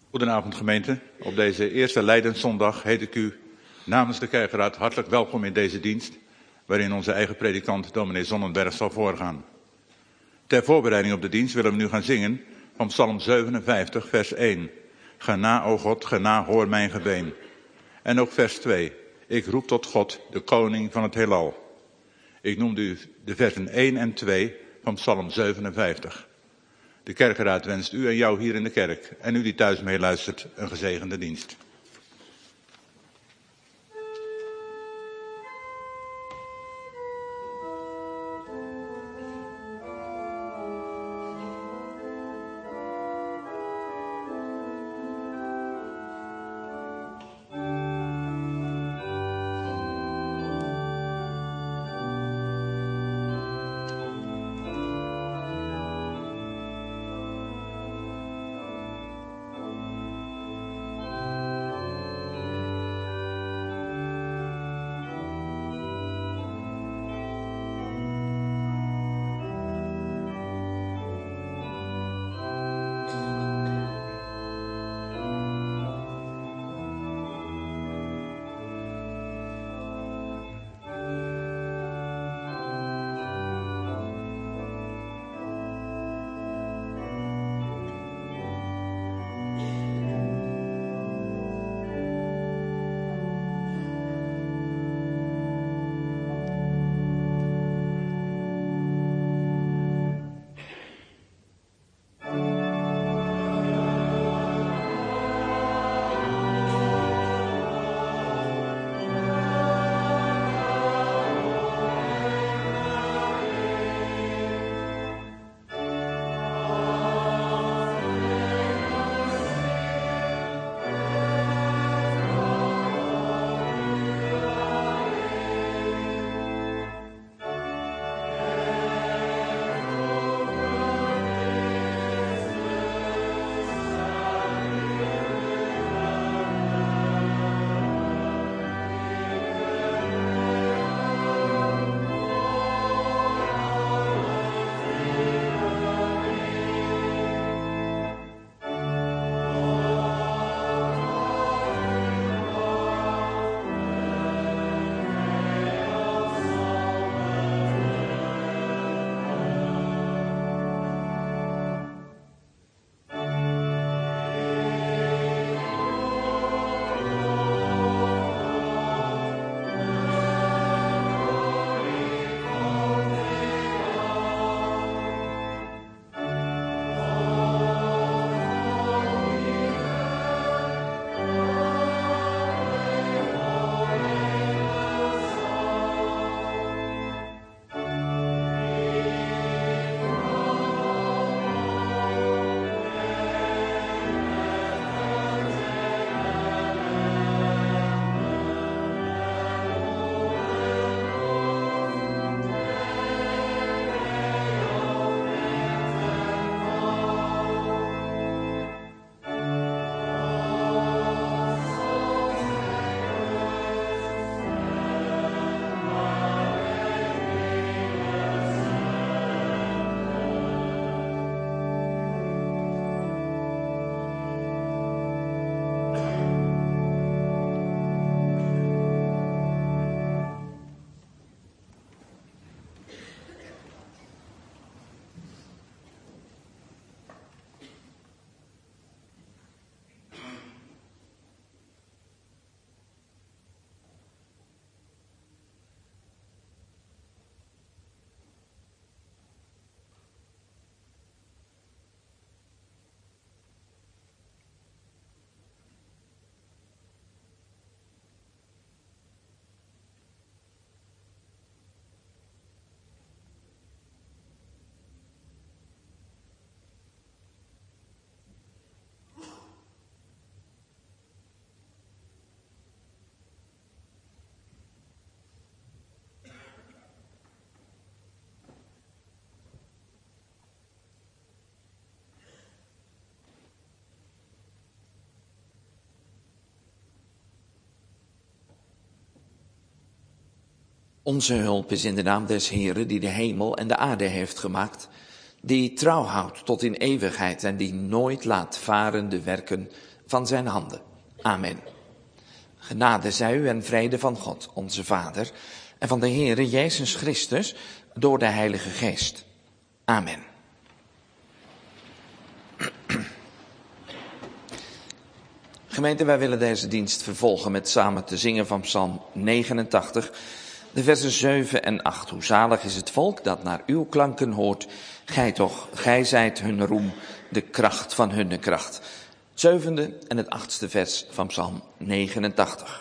Goedenavond gemeente. Op deze eerste Lijdenszondag heet ik u namens de Kerkenraad hartelijk welkom in deze dienst, waarin onze eigen predikant dominee Zonnenberg zal voorgaan. Ter voorbereiding op de dienst willen we nu gaan zingen van Psalm 57 vers 1. Gena, o God, gena, hoor mijn gebeen. En ook vers 2. Ik roep tot God, de koning van het heelal. Ik noemde u de versen 1 en 2 van Psalm 57. De Kerkenraad wenst u en jou hier in de kerk en u die thuis meeluistert een gezegende dienst. Onze hulp is in de naam des Heeren, die de hemel en de aarde heeft gemaakt, die trouw houdt tot in eeuwigheid en die nooit laat varen de werken van zijn handen. Amen. Genade zij u en vrede van God, onze Vader, en van de Heere Jezus Christus, door de Heilige Geest. Amen. Gemeente, wij willen deze dienst vervolgen met samen te zingen van Psalm 89, de versen 7 en 8. Hoe zalig is het volk dat naar uw klanken hoort. Gij toch, gij zijt hun roem, de kracht van hunne kracht. Het 7e en het 8e vers van Psalm 89.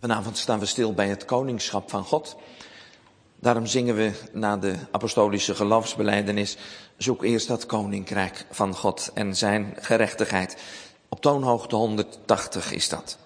Vanavond staan we stil bij het koningschap van God. Daarom zingen we na de apostolische geloofsbelijdenis: zoek eerst dat koninkrijk van God en zijn gerechtigheid. Op toonhoogte 180 is dat.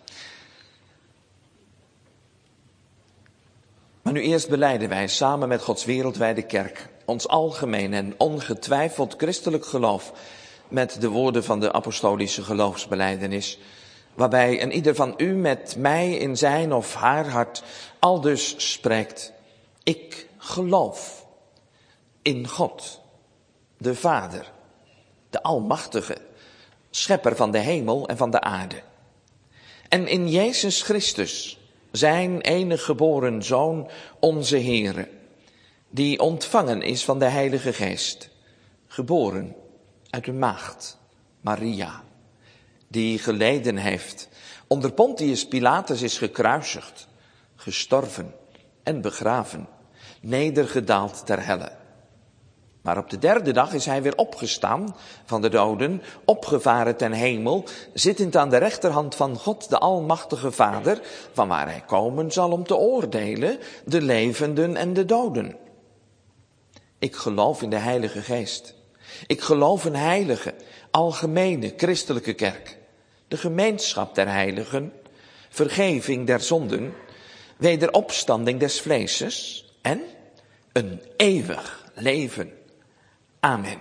Maar nu eerst belijden wij samen met Gods wereldwijde kerk ons algemeen en ongetwijfeld christelijk geloof met de woorden van de apostolische geloofsbelijdenis, waarbij een ieder van u met mij in zijn of haar hart aldus spreekt: ik geloof in God, de Vader, de Almachtige, schepper van de hemel en van de aarde. En in Jezus Christus, zijn enige geboren Zoon, onze Heere, die ontvangen is van de Heilige Geest, geboren uit de maagd Maria, die geleden heeft, onder Pontius Pilatus is gekruisigd, gestorven en begraven, nedergedaald ter helle. Maar op de derde dag is hij weer opgestaan van de doden, opgevaren ten hemel, zittend aan de rechterhand van God, de Almachtige Vader, van waar hij komen zal om te oordelen de levenden en de doden. Ik geloof in de Heilige Geest. Ik geloof een heilige, algemene, christelijke kerk, de gemeenschap der heiligen, vergeving der zonden, wederopstanding des vleeses en een eeuwig leven. Amen.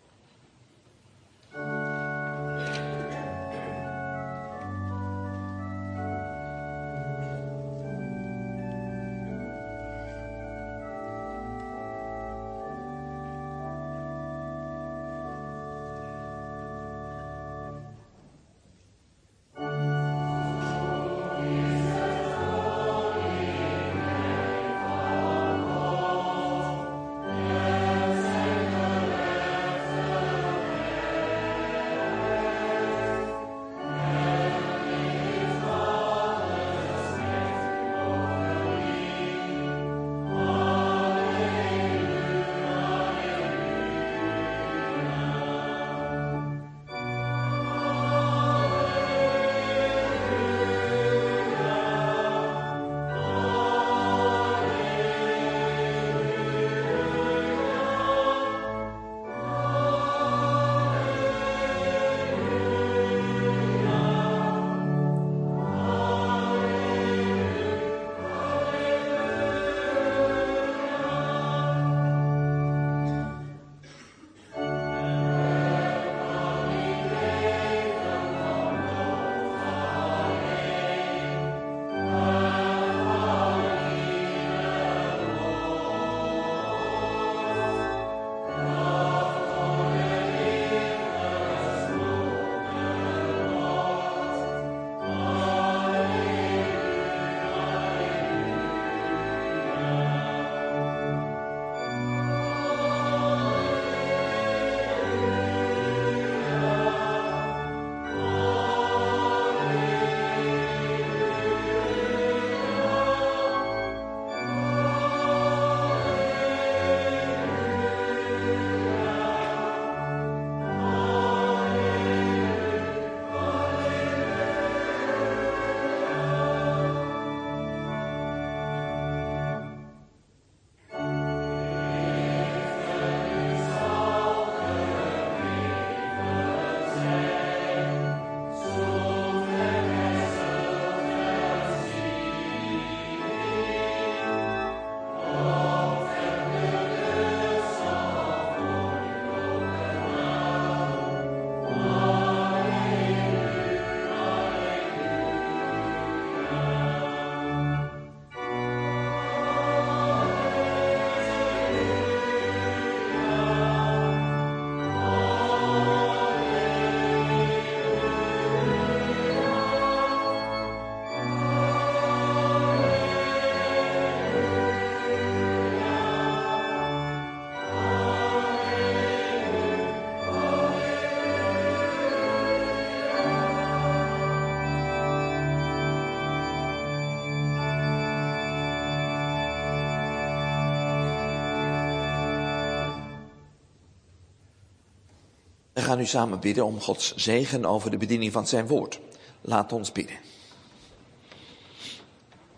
We gaan nu samen bidden om Gods zegen over de bediening van zijn woord. Laat ons bidden.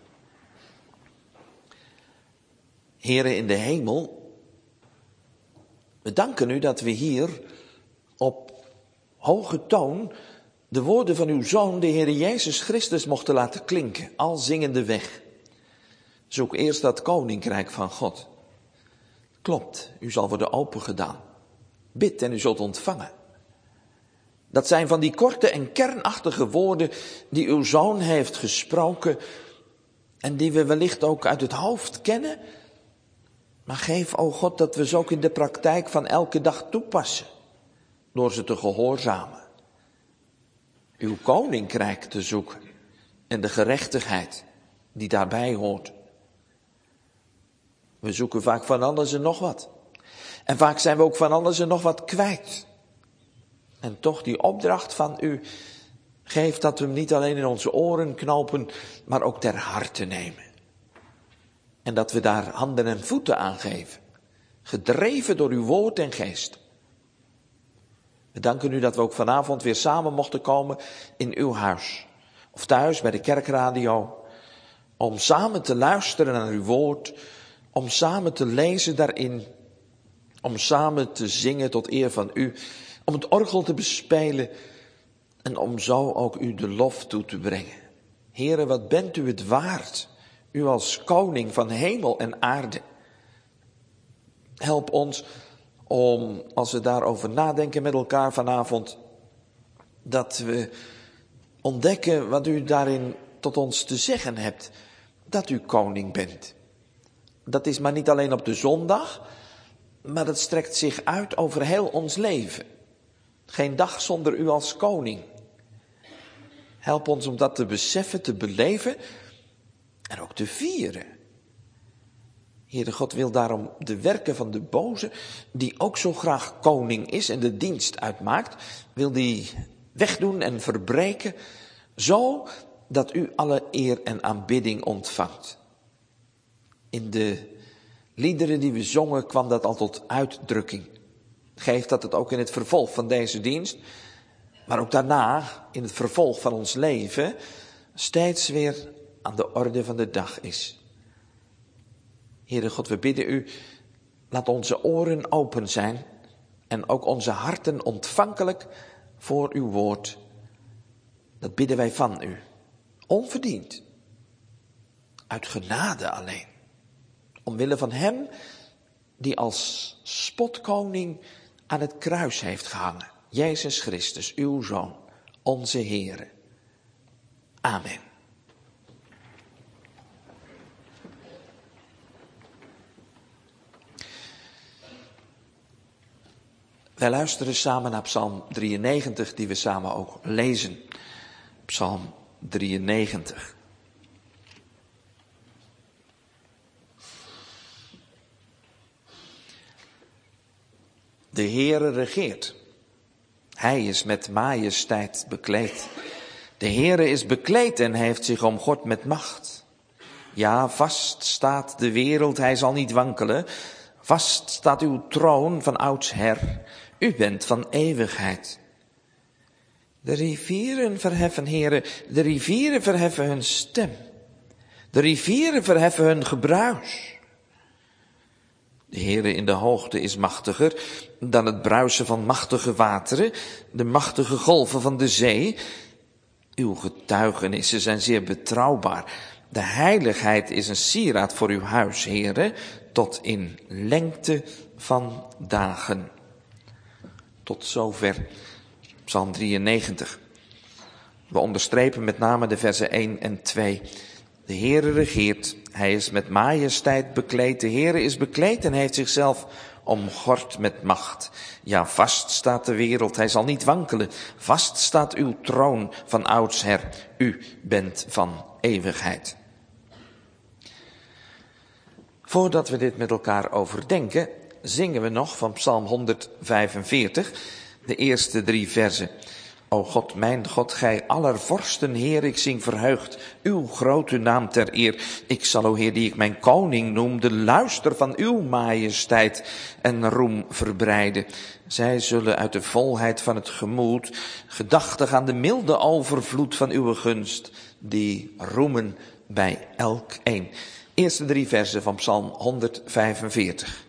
Heere in de hemel, we danken u dat we hier op hoge toon de woorden van uw Zoon, de Heere Jezus Christus, mochten laten klinken, al zingende weg. Zoek eerst dat koninkrijk van God. Klopt, u zal worden opengedaan. Bid en u zult ontvangen. Dat zijn van die korte en kernachtige woorden die uw Zoon heeft gesproken en die we wellicht ook uit het hoofd kennen. Maar geef, o God, dat we ze ook in de praktijk van elke dag toepassen, door ze te gehoorzamen. Uw koninkrijk te zoeken en de gerechtigheid die daarbij hoort. We zoeken vaak van alles en nog wat. En vaak zijn we ook van alles en nog wat kwijt. En toch die opdracht van u geeft dat we hem niet alleen in onze oren knopen, maar ook ter harte nemen. En dat we daar handen en voeten aan geven. Gedreven door uw woord en geest. We danken u dat we ook vanavond weer samen mochten komen in uw huis. Of thuis bij de kerkradio. Om samen te luisteren naar uw woord. Om samen te lezen daarin. Om samen te zingen tot eer van u. Om het orgel te bespelen. En om zo ook u de lof toe te brengen. Heere, wat bent u het waard. U als koning van hemel en aarde. Help ons om, als we daarover nadenken met elkaar vanavond, dat we ontdekken wat u daarin tot ons te zeggen hebt. Dat u koning bent. Dat is maar niet alleen op de zondag, maar dat strekt zich uit over heel ons leven. Geen dag zonder u als koning. Help ons om dat te beseffen, te beleven en ook te vieren. Heere God wil daarom de werken van de boze, die ook zo graag koning is en de dienst uitmaakt, wil die wegdoen en verbreken, zo dat u alle eer en aanbidding ontvangt. In de liederen die we zongen kwam dat al tot uitdrukking. Geef dat het ook in het vervolg van deze dienst, maar ook daarna in het vervolg van ons leven steeds weer aan de orde van de dag is. Heere God, we bidden u, laat onze oren open zijn en ook onze harten ontvankelijk voor uw woord. Dat bidden wij van u, onverdiend, uit genade alleen, omwille van hem die als spotkoning aan het kruis heeft gehangen, Jezus Christus, uw Zoon, onze Heere. Amen. Wij luisteren samen naar Psalm 93, die we samen ook lezen. Psalm 93. De Heere regeert. Hij is met majesteit bekleed. De Heere is bekleed en heeft zich omgord met macht. Ja, vast staat de wereld, hij zal niet wankelen. Vast staat uw troon van oudsher. U bent van eeuwigheid. De rivieren verheffen, Heere, de rivieren verheffen hun stem. De rivieren verheffen hun gebruis. De Heere in de hoogte is machtiger dan het bruisen van machtige wateren, de machtige golven van de zee. Uw getuigenissen zijn zeer betrouwbaar. De heiligheid is een sieraad voor uw huis, Heere, tot in lengte van dagen. Tot zover Psalm 93. We onderstrepen met name de versen 1 en 2. De Heere regeert, hij is met majesteit bekleed. De Heere is bekleed en heeft zichzelf omgord met macht. Ja, vast staat de wereld, hij zal niet wankelen. Vast staat uw troon van oudsher. U bent van eeuwigheid. Voordat we dit met elkaar overdenken, zingen we nog van Psalm 145, de eerste 3 versen. O God, mijn God, gij aller vorsten, Heer, ik zing verheugd uw grote naam ter eer. Ik zal, o Heer, die ik mijn koning noem, de luister van uw majesteit en roem verbreiden. Zij zullen uit de volheid van het gemoed, gedachtig aan de milde overvloed van uw gunst, die roemen bij elk een. Eerste 3 versen van Psalm 145.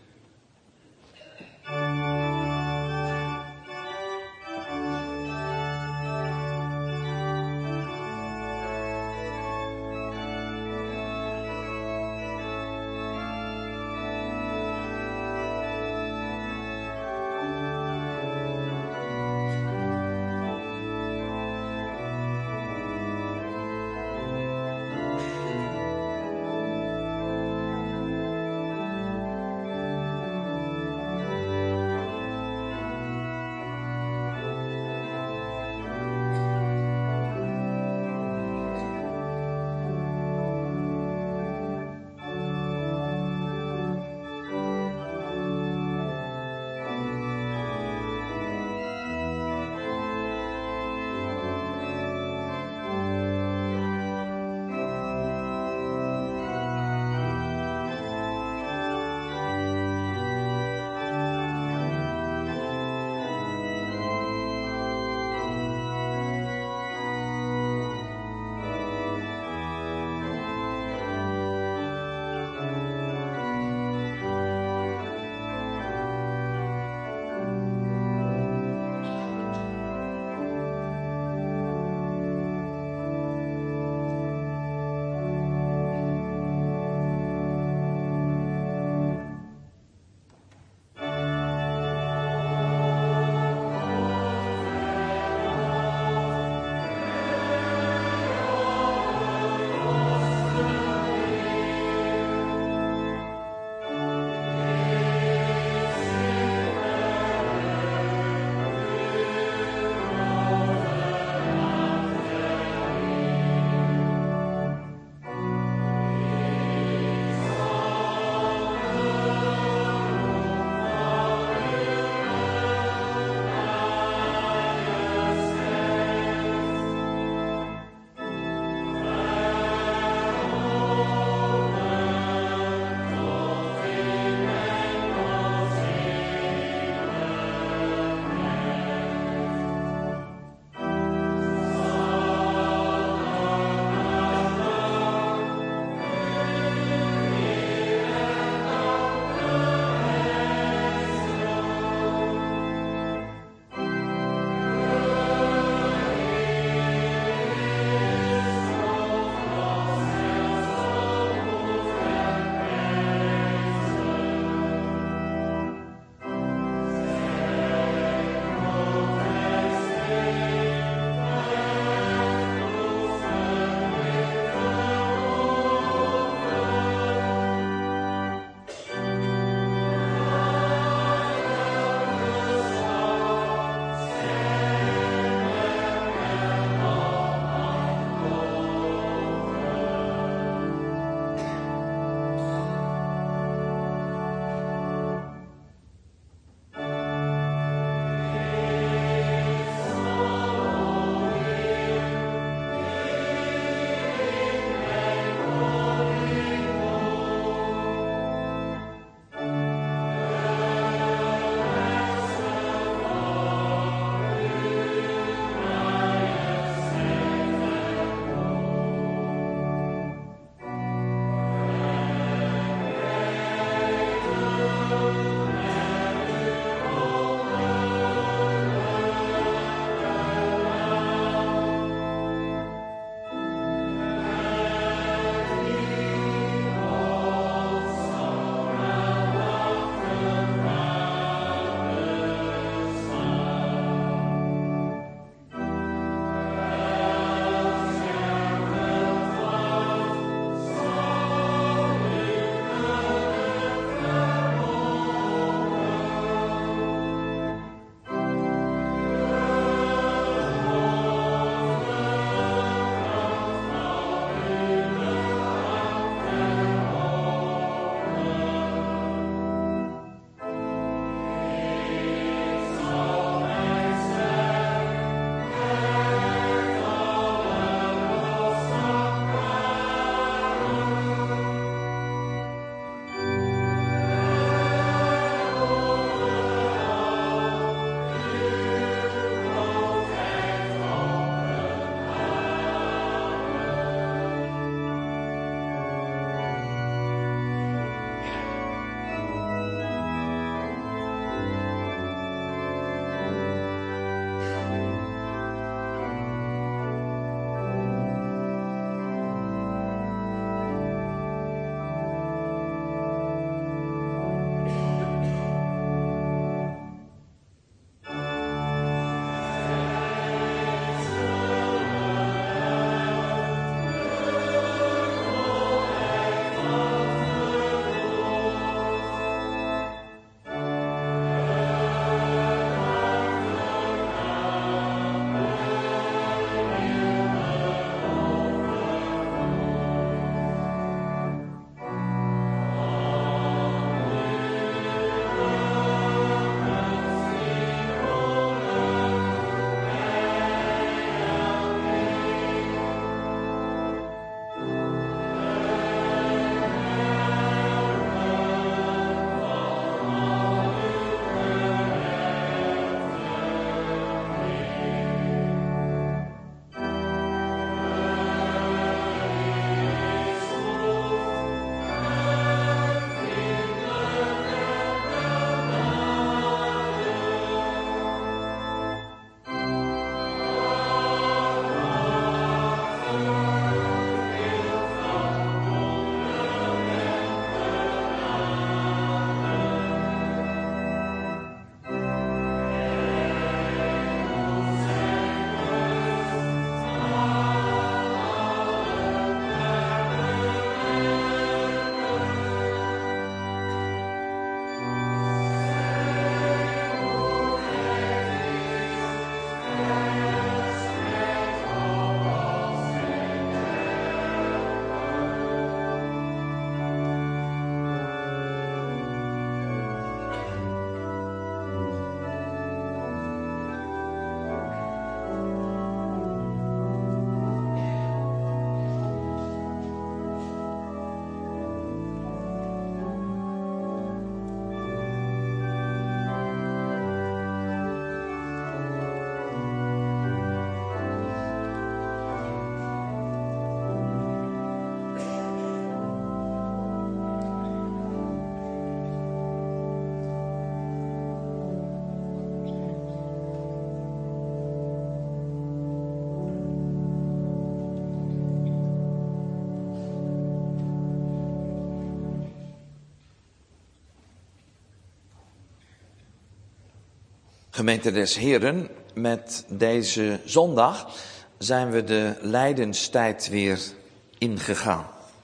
Gemeente des Heren, met deze zondag zijn we de lijdenstijd weer ingegaan.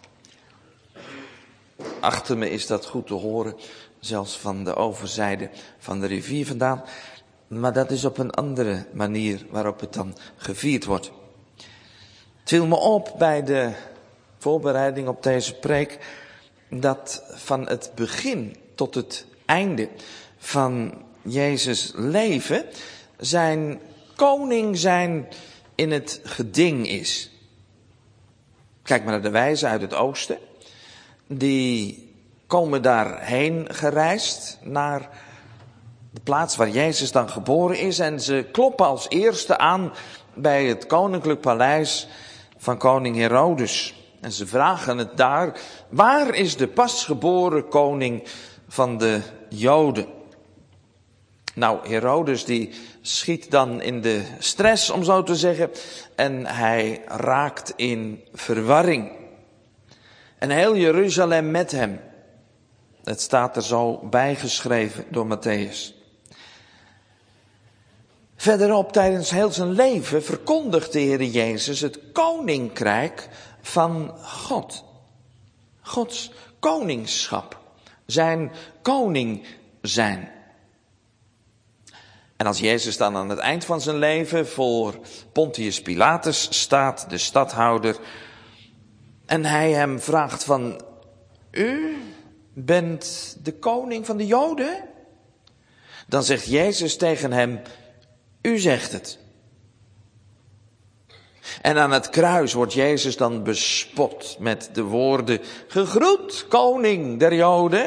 Achter me is dat goed te horen, zelfs van de overzijde van de rivier vandaan. Maar dat is op een andere manier waarop het dan gevierd wordt. Het viel me op bij de voorbereiding op deze preek dat van het begin tot het einde van Jezus' leven zijn koning zijn in het geding is. Kijk maar naar de wijzen uit het oosten. Die komen daarheen gereisd naar de plaats waar Jezus dan geboren is. En ze kloppen als eerste aan bij het koninklijk paleis van koning Herodes. En ze vragen het daar: waar is de pasgeboren koning van de Joden? Nou, Herodes die schiet dan in de stress, om zo te zeggen. En hij raakt in verwarring. En heel Jeruzalem met hem. Het staat er zo bijgeschreven door Matthäus. Verderop, tijdens heel zijn leven, verkondigt de Heer Jezus het koninkrijk van God. Gods koningschap. Zijn koning zijn. En als Jezus dan aan het eind van zijn leven voor Pontius Pilatus staat, de stadhouder, en hij hem vraagt van: u bent de koning van de Joden? Dan zegt Jezus tegen hem: u zegt het. En aan het kruis wordt Jezus dan bespot met de woorden: gegroet, koning der Joden.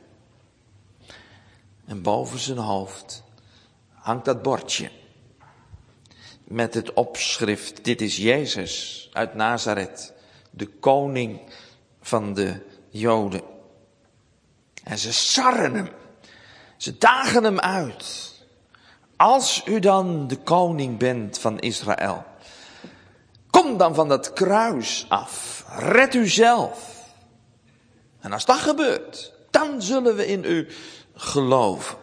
En boven zijn hoofd hangt dat bordje met het opschrift: dit is Jezus uit Nazareth, de koning van de Joden. En ze sarren hem, ze dagen hem uit. Als u dan de koning bent van Israël, kom dan van dat kruis af, red u zelf. En als dat gebeurt, dan zullen we in u geloven.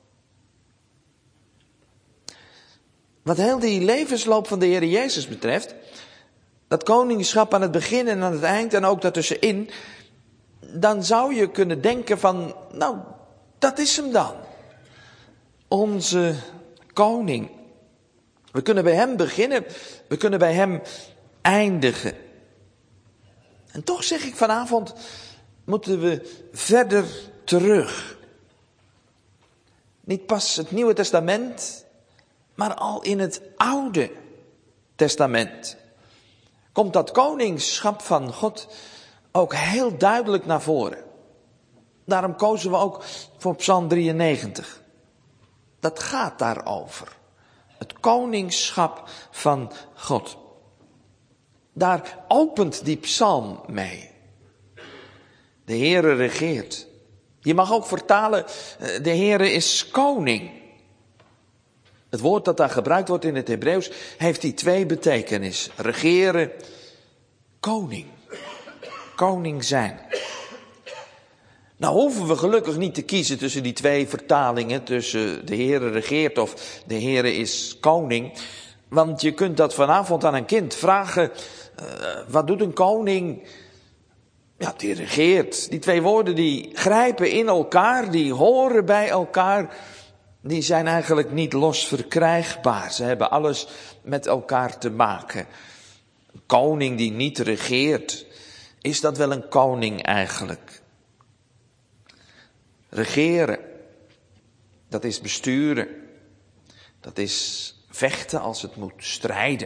Wat heel die levensloop van de Heer Jezus betreft, dat koningschap aan het begin en aan het eind en ook daartussenin, dan zou je kunnen denken van, nou, dat is hem dan. Onze koning. We kunnen bij hem beginnen, we kunnen bij hem eindigen. En toch zeg ik vanavond, moeten we verder terug. Niet pas het Nieuwe Testament, maar al in het Oude Testament komt dat koningschap van God ook heel duidelijk naar voren. Daarom kozen we ook voor Psalm 93. Dat gaat daarover. Het koningschap van God. Daar opent die psalm mee. De Heere regeert. Je mag ook vertalen, de Heere is koning. Het woord dat daar gebruikt wordt in het Hebreeuws heeft die twee betekenissen. Regeren, koning. Koning zijn. Nou hoeven we gelukkig niet te kiezen tussen die twee vertalingen, tussen de Heere regeert of de Heere is koning. Want je kunt dat vanavond aan een kind vragen, wat doet een koning? Ja, die regeert. Die twee woorden die grijpen in elkaar, die horen bij elkaar. Die zijn eigenlijk niet los verkrijgbaar. Ze hebben alles met elkaar te maken. Een koning die niet regeert, is dat wel een koning eigenlijk? Regeren, dat is besturen. Dat is vechten als het moet, strijden.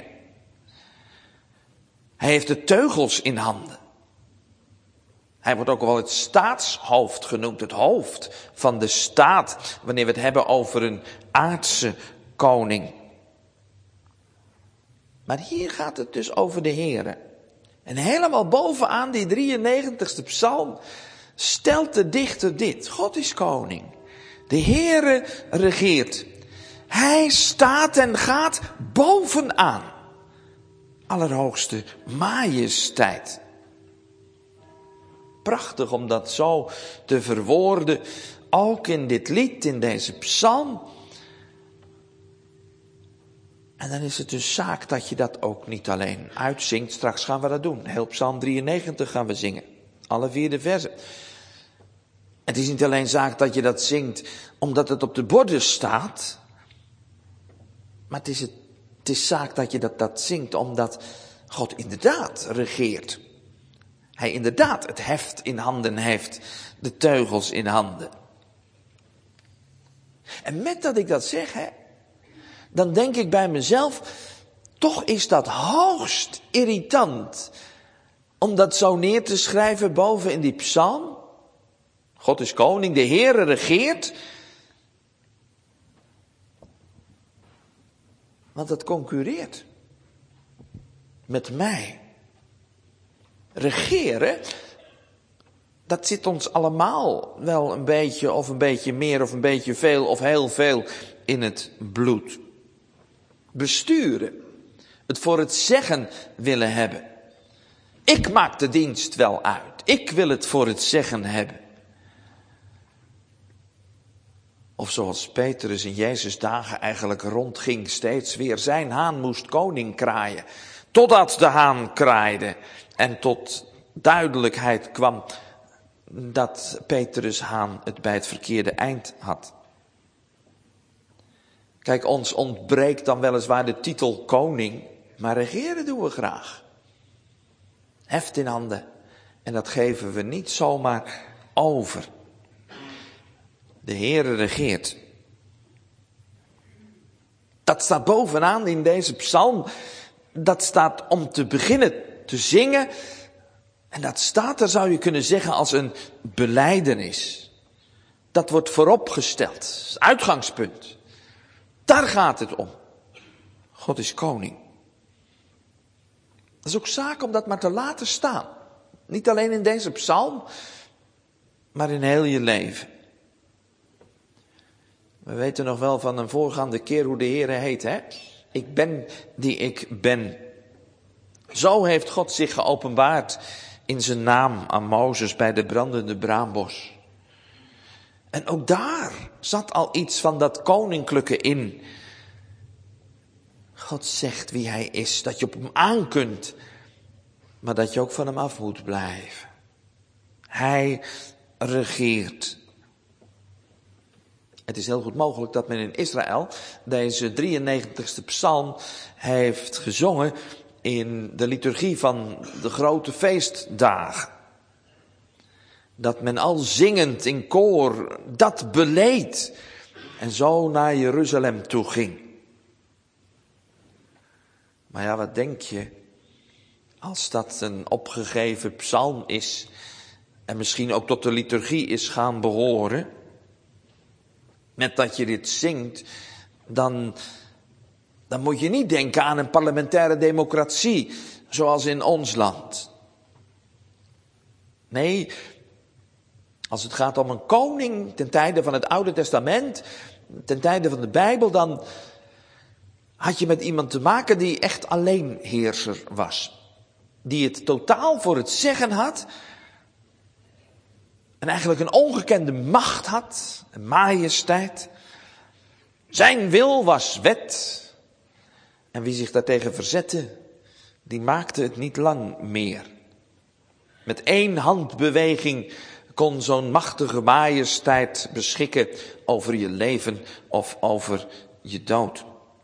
Hij heeft de teugels in handen. Hij wordt ook wel het staatshoofd genoemd, het hoofd van de staat, wanneer we het hebben over een aardse koning. Maar hier gaat het dus over de Heere. En helemaal bovenaan die 93ste psalm stelt de dichter dit: God is koning. De Heere regeert. Hij staat en gaat bovenaan. Allerhoogste majesteit. Prachtig om dat zo te verwoorden, ook in dit lied, in deze psalm. En dan is het dus zaak dat je dat ook niet alleen uitzingt. Straks gaan we dat doen. Heel Psalm 93 gaan we zingen. Alle 4 de versen. Het is niet alleen zaak dat je dat zingt omdat het op de borden staat. Maar het is zaak dat je dat zingt omdat God inderdaad regeert. Hij inderdaad het heft in handen heeft. De teugels in handen. En met dat ik dat zeg, dan denk ik bij mezelf, toch is dat hoogst irritant om dat zo neer te schrijven boven in die psalm. God is koning, de Heere regeert. Want dat concurreert met mij. Regeren, dat zit ons allemaal wel een beetje of een beetje meer of een beetje veel of heel veel in het bloed. Besturen, het voor het zeggen willen hebben. Ik maak de dienst wel uit, ik wil het voor het zeggen hebben. Of zoals Petrus in Jezus' dagen eigenlijk rondging, steeds weer zijn haan moest koning kraaien. Totdat de haan kraaide en tot duidelijkheid kwam dat Petrus' haan het bij het verkeerde eind had. Kijk, ons ontbreekt dan weliswaar de titel koning, maar regeren doen we graag. Heft in handen. En dat geven we niet zomaar over. De Heere regeert. Dat staat bovenaan in deze psalm. Dat staat om te beginnen te zingen. En dat staat er, zou je kunnen zeggen, als een belijdenis. Dat wordt vooropgesteld. Uitgangspunt. Daar gaat het om. God is koning. Dat is ook zaak om dat maar te laten staan. Niet alleen in deze psalm, maar in heel je leven. We weten nog wel van een voorgaande keer hoe de Heere heet, hè? Ik ben die ik ben. Zo heeft God zich geopenbaard in zijn naam aan Mozes bij de brandende braambos. En ook daar zat al iets van dat koninklijke in. God zegt wie hij is, dat je op hem aan kunt, maar dat je ook van hem af moet blijven. Hij regeert. Het is heel goed mogelijk dat men in Israël deze 93ste psalm heeft gezongen in de liturgie van de grote feestdagen. Dat men al zingend in koor dat beleed en zo naar Jeruzalem toe ging. Maar ja, wat denk je als dat een opgegeven psalm is en misschien ook tot de liturgie is gaan behoren? Met dat je dit zingt, dan moet je niet denken aan een parlementaire democratie, zoals in ons land. Nee, als het gaat om een koning ten tijde van het Oude Testament, ten tijde van de Bijbel, dan had je met iemand te maken die echt alleenheerser was. Die het totaal voor het zeggen had. En eigenlijk een ongekende macht had, een majesteit. Zijn wil was wet. En wie zich daartegen verzette, die maakte het niet lang meer. Met 1 handbeweging kon zo'n machtige majesteit beschikken over je leven of over je dood.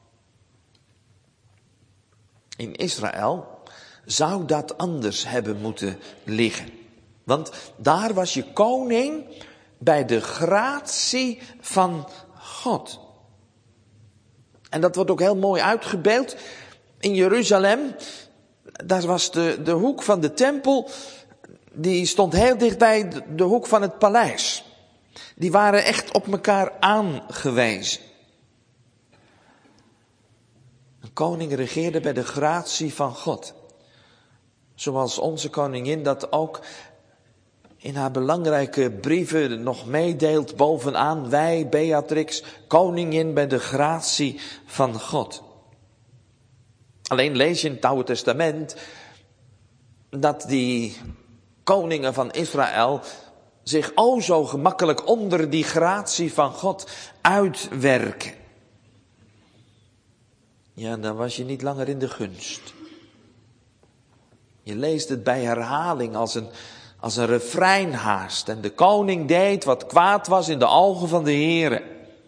In Israël zou dat anders hebben moeten liggen. Want daar was je koning bij de gratie van God. En dat wordt ook heel mooi uitgebeeld in Jeruzalem. Daar was de hoek van de tempel, die stond heel dicht bij de hoek van het paleis. Die waren echt op elkaar aangewezen. Een koning regeerde bij de gratie van God. Zoals onze koningin dat ook in haar belangrijke brieven nog meedeelt bovenaan. Wij, Beatrix, koningin bij de gratie van God. Alleen lees je in het Oude Testament dat die koningen van Israël zich o zo gemakkelijk onder die gratie van God uitwerken. ja, dan was je niet langer in de gunst. Je leest het bij herhaling als een refrein haast. En de koning deed wat kwaad was in de ogen van de Heere.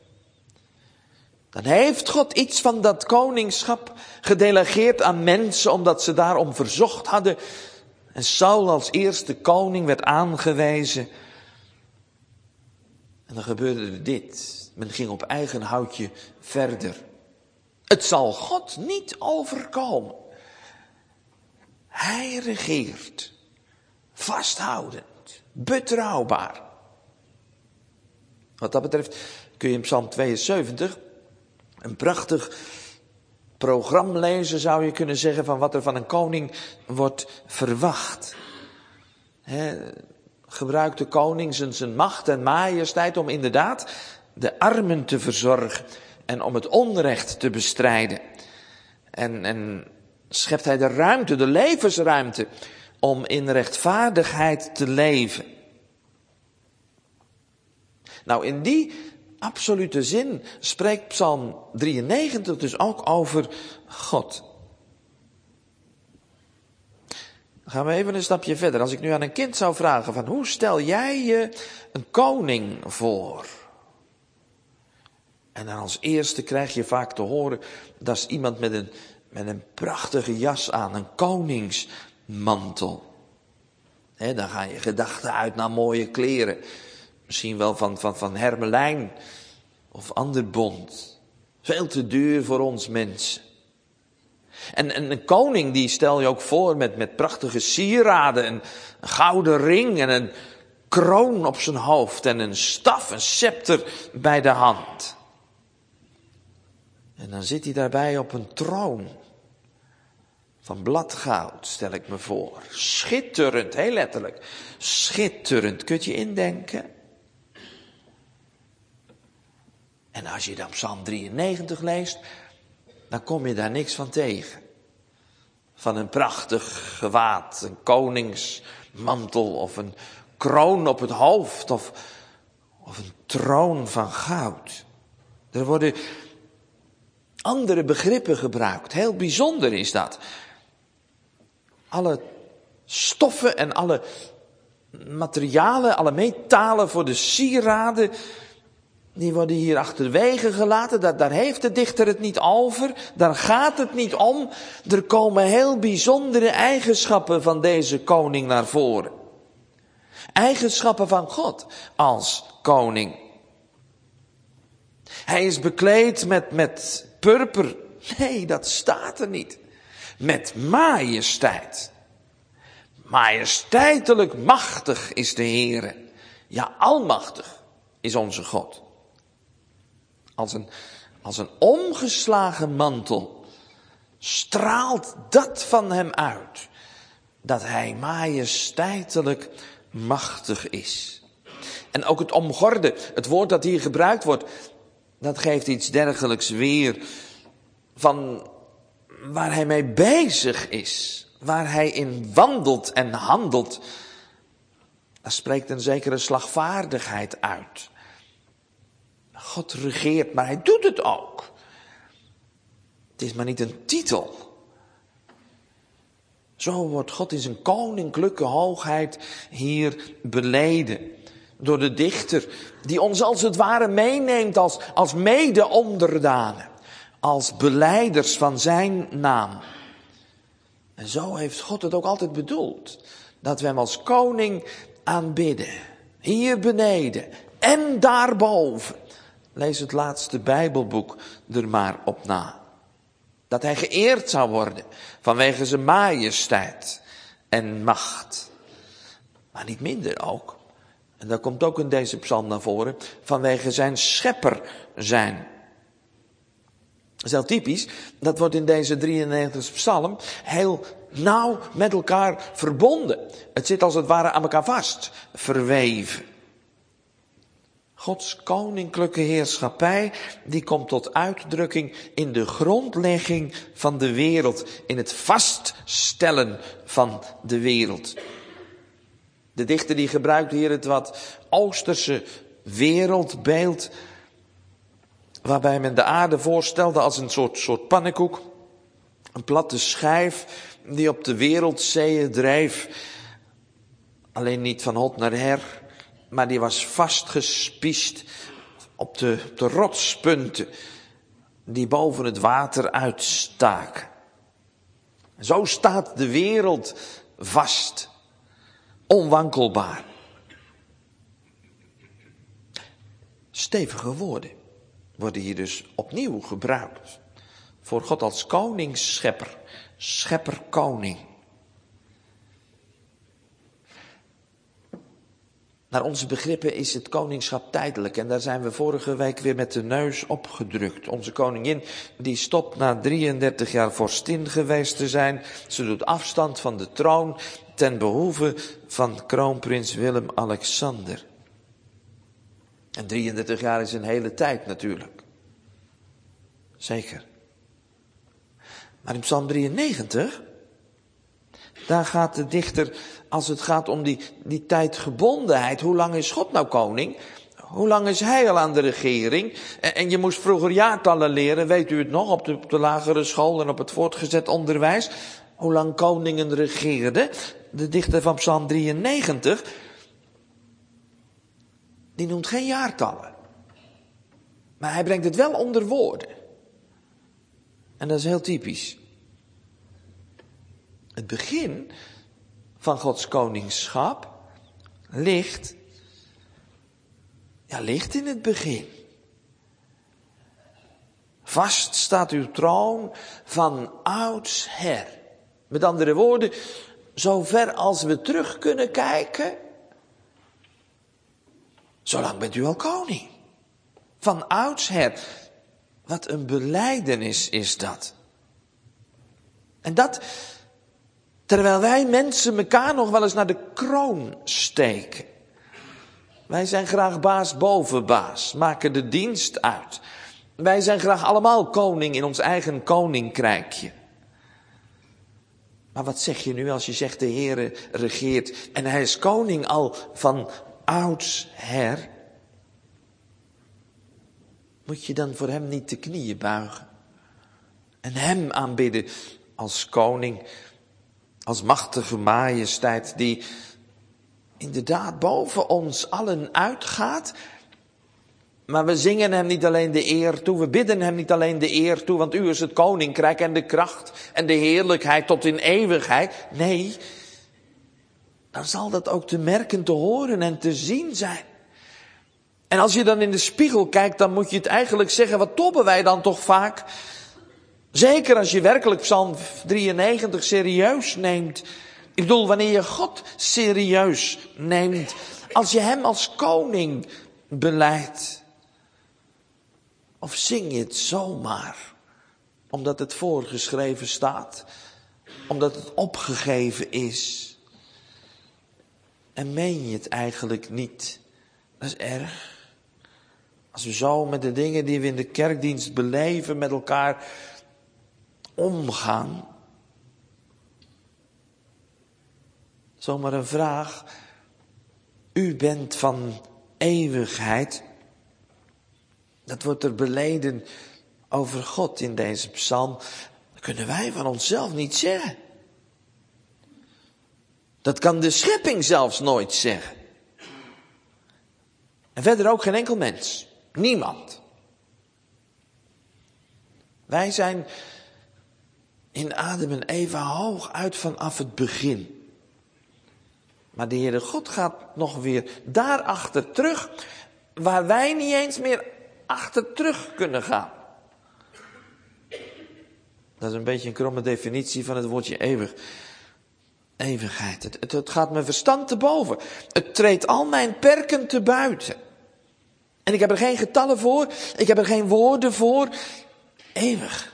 Dan heeft God iets van dat koningschap gedelegeerd aan mensen, omdat ze daarom verzocht hadden. En Saul als eerste koning werd aangewezen. En dan gebeurde dit. Men ging op eigen houtje verder. Het zal God niet overkomen. Hij regeert. Vasthoudend. Betrouwbaar. Wat dat betreft kun je in Psalm 72 een prachtig programma lezen, zou je kunnen zeggen, van wat er van een koning wordt verwacht. Gebruikt de koning zijn macht en majesteit om inderdaad de armen te verzorgen en om het onrecht te bestrijden. En schept hij de ruimte, de levensruimte, om in rechtvaardigheid te leven. Nou, in die absolute zin spreekt Psalm 93 dus ook over God. Dan gaan we even een stapje verder. Als ik nu aan een kind zou vragen van hoe stel jij je een koning voor? En dan als eerste krijg je vaak te horen, dat is iemand met een prachtige jas aan, een koningsmantel. Dan gaan je gedachten uit naar mooie kleren. Misschien wel van hermelijn of ander bont. Veel te duur voor ons mensen. En een koning die stel je ook voor met prachtige sieraden. Een gouden ring en een kroon op zijn hoofd. En een staf, een scepter bij de hand. En dan zit hij daarbij op een troon. Van bladgoud, stel ik me voor. Schitterend, heel letterlijk. Schitterend, kun je je indenken? En als je dan Psalm 93 leest, dan kom je daar niks van tegen. Van een prachtig gewaad, een koningsmantel of een kroon op het hoofd of een troon van goud. Er worden andere begrippen gebruikt. Heel bijzonder is dat. Alle stoffen en alle materialen, alle metalen voor de sieraden, die worden hier achterwege gelaten. Daar heeft de dichter het niet over. Daar gaat het niet om. Er komen heel bijzondere eigenschappen van deze koning naar voren. Eigenschappen van God als koning. Hij is bekleed met purper. Nee, dat staat er niet. Met majesteit. Majesteitelijk machtig is de Heere. Ja, almachtig is onze God. Als een omgeslagen mantel straalt dat van hem uit. Dat hij majesteitelijk machtig is. En ook het omgorden, het woord dat hier gebruikt wordt, dat geeft iets dergelijks weer van waar hij mee bezig is. Waar hij in wandelt en handelt. Daar spreekt een zekere slagvaardigheid uit. God regeert, maar hij doet het ook. Het is maar niet een titel. Zo wordt God in zijn koninklijke hoogheid hier beleden. Door de dichter, die ons als het ware meeneemt als mede-onderdanen. Als belijders van zijn naam. En zo heeft God het ook altijd bedoeld. Dat we hem als koning aanbidden. Hier beneden en daarboven. Lees het laatste Bijbelboek er maar op na. Dat hij geëerd zou worden vanwege zijn majesteit en macht. Maar niet minder ook. En dat komt ook in deze psalm naar voren. Vanwege zijn schepper zijn. Dat is heel typisch. Dat wordt in deze 93e psalm heel nauw met elkaar verbonden. Het zit als het ware aan elkaar vast. Verweven. Gods koninklijke heerschappij, die komt tot uitdrukking in de grondlegging van de wereld. In het vaststellen van de wereld. De dichter die gebruikt hier het wat Oosterse wereldbeeld. waarbij men de aarde voorstelde als een soort pannenkoek. Een platte schijf die op de wereldzeeën dreef. Alleen niet van hot naar her, maar die was vastgespiest op de rotspunten die boven het water uitstaken. Zo staat de wereld vast, onwankelbaar. Stevige woorden worden hier dus opnieuw gebruikt. Voor God als koningsschepper, schepper-koning. Naar onze begrippen is het koningschap tijdelijk en daar zijn we vorige week weer met de neus op gedrukt. Onze koningin die stopt na 33 jaar vorstin geweest te zijn. Ze doet afstand van de troon ten behoeve van kroonprins Willem-Alexander. En 33 jaar is een hele tijd natuurlijk. Zeker. Maar in Psalm 93, daar gaat de dichter, als het gaat om die tijdgebondenheid, hoe lang is God nou koning? Hoe lang is hij al aan de regering? En je moest vroeger jaartallen leren, weet u het nog, op de lagere school en op het voortgezet onderwijs. Hoe lang koningen regeerden. De dichter van Psalm 93, die noemt geen jaartallen. Maar hij brengt het wel onder woorden. En dat is heel typisch. Het begin van Gods koningschap ligt in het begin. Vast staat uw troon van oudsher. Met andere woorden, zover als we terug kunnen kijken, zolang bent u al koning. Van oudsher. Wat een belijdenis is dat. En dat terwijl wij mensen elkaar nog wel eens naar de kroon steken. Wij zijn graag baas boven baas, maken de dienst uit. Wij zijn graag allemaal koning in ons eigen koninkrijkje. Maar wat zeg je nu als je zegt de Heere regeert en hij is koning al van oudsher? Moet je dan voor hem niet de knieën buigen en hem aanbidden als koning, als machtige majesteit die inderdaad boven ons allen uitgaat. Maar we zingen hem niet alleen de eer toe, we bidden hem niet alleen de eer toe, want u is het koninkrijk en de kracht en de heerlijkheid tot in eeuwigheid. Nee, dan zal dat ook te merken, te horen en te zien zijn. En als je dan in de spiegel kijkt, dan moet je het eigenlijk zeggen, wat tobben wij dan toch vaak? Zeker als je werkelijk Psalm 93 serieus neemt. Ik bedoel, wanneer je God serieus neemt. Als je hem als koning belijdt. Of zing je het zomaar, omdat het voorgeschreven staat. Omdat het opgegeven is. En meen je het eigenlijk niet. Dat is erg. Als we zo met de dingen die we in de kerkdienst beleven met elkaar omgaan. Zomaar een vraag. U bent van eeuwigheid. Dat wordt er beleden over God in deze psalm. Dat kunnen wij van onszelf niet zeggen. Dat kan de schepping zelfs nooit zeggen. En verder ook geen enkel mens. Niemand. Wij zijn in Adam en Eva hoog uit vanaf het begin. Maar de Heere God gaat nog weer daarachter terug, waar wij niet eens meer achter terug kunnen gaan. Dat is een beetje een kromme definitie van het woordje eeuwig. Eeuwigheid. Het gaat mijn verstand te boven. Het treedt al mijn perken te buiten. En ik heb er geen getallen voor. Ik heb er geen woorden voor. Eeuwig.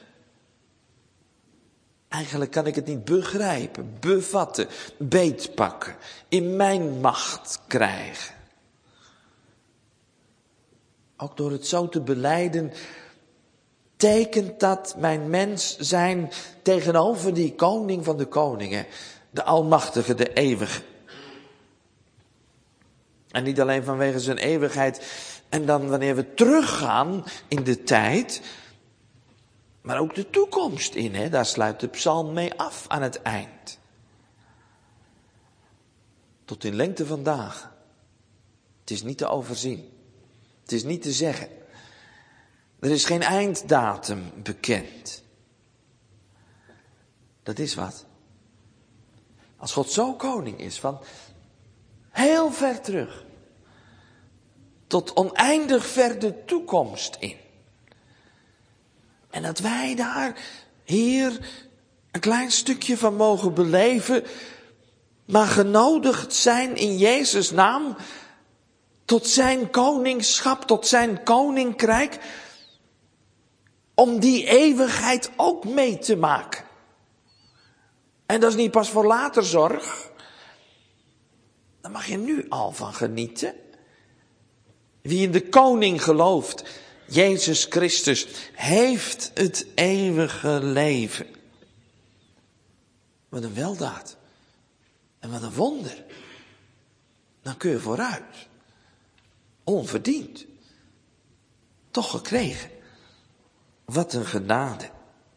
Eigenlijk kan ik het niet begrijpen, bevatten, beetpakken, in mijn macht krijgen. Ook door het zo te belijden, tekent dat mijn mens zijn tegenover die koning van de koningen, de almachtige, de eeuwige. En niet alleen vanwege zijn eeuwigheid en dan wanneer we teruggaan in de tijd, maar ook de toekomst in. Hè? Daar sluit de psalm mee af aan het eind. Tot in lengte van dagen. Het is niet te overzien. Het is niet te zeggen. Er is geen einddatum bekend. Dat is wat. Als God zo koning is, van heel ver terug, tot oneindig ver de toekomst in. En dat wij daar hier een klein stukje van mogen beleven, maar genodigd zijn in Jezus' naam tot zijn koningschap, tot zijn koninkrijk, om die eeuwigheid ook mee te maken. En dat is niet pas voor later zorg. Daar mag je nu al van genieten. Wie in de koning gelooft, Jezus Christus, heeft het eeuwige leven. Wat een weldaad. En wat een wonder. Dan kun je vooruit. Onverdiend. Toch gekregen. Wat een genade.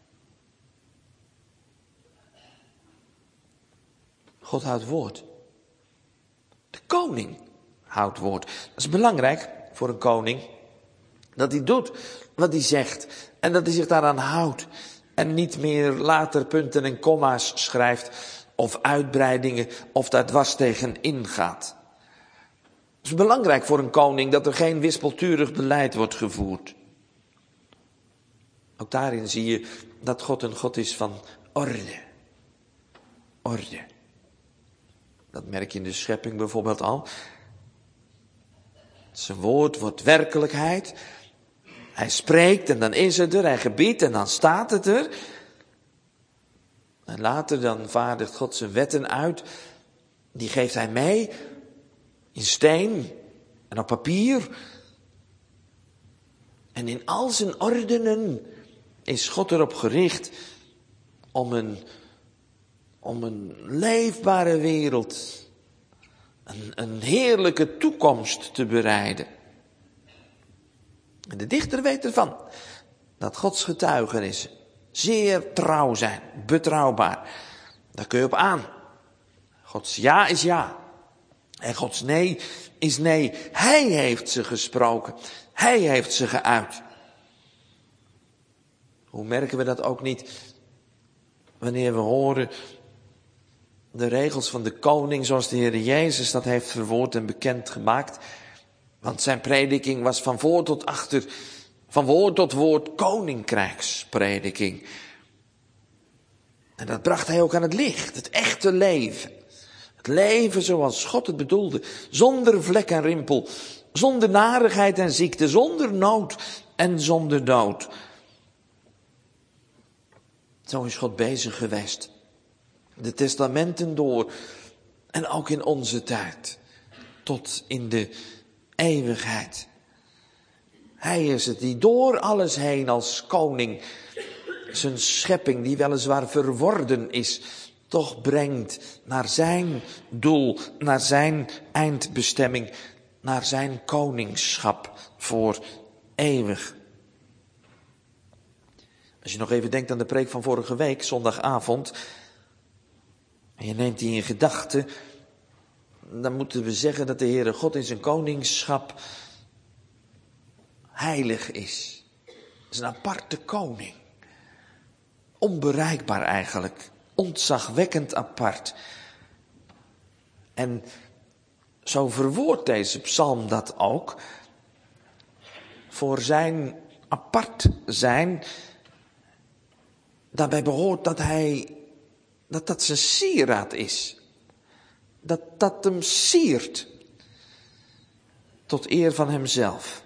God houdt woord. De koning houdt woord. Dat is belangrijk voor een koning. Dat hij doet wat hij zegt. En dat hij zich daaraan houdt. En niet meer later punten en komma's schrijft. Of uitbreidingen. Of daar dwars tegen ingaat. Het is belangrijk voor een koning dat er geen wispelturig beleid wordt gevoerd. Ook daarin zie je dat God een God is van orde. Orde. Dat merk je in de schepping bijvoorbeeld al. Zijn woord wordt werkelijkheid. Hij spreekt en dan is het er. Hij gebiedt en dan staat het er. En later dan vaardigt God zijn wetten uit. Die geeft hij mee. In steen en op papier. En in al zijn ordenen is God erop gericht om een leefbare wereld, een heerlijke toekomst te bereiden. En de dichter weet ervan dat Gods getuigenissen zeer trouw zijn, betrouwbaar. Daar kun je op aan. Gods ja is ja. En Gods nee is nee. Hij heeft ze gesproken. Hij heeft ze geuit. Hoe merken we dat ook niet wanneer we horen de regels van de koning zoals de Heer Jezus dat heeft verwoord en bekend gemaakt. Want zijn prediking was van voor tot achter, van woord tot woord koninkrijksprediking. En dat bracht hij ook aan het licht, het echte leven. Het leven zoals God het bedoelde, zonder vlek en rimpel, zonder narigheid en ziekte, zonder nood en zonder dood. Zo is God bezig geweest. De testamenten door en ook in onze tijd. Tot in de eeuwigheid. Hij is het die door alles heen als koning zijn schepping die weliswaar verworden is, toch brengt naar zijn doel, naar zijn eindbestemming, naar zijn koningschap voor eeuwig. Als je nog even denkt aan de preek van vorige week, zondagavond, en je neemt die in gedachten, dan moeten we zeggen dat de Heere God in zijn koningschap heilig is. Het is een aparte koning. Onbereikbaar eigenlijk. Ontzagwekkend apart. En zo verwoordt deze psalm dat ook. Voor zijn apart zijn. Daarbij behoort dat zijn sieraad is. Dat hem siert. Tot eer van hemzelf.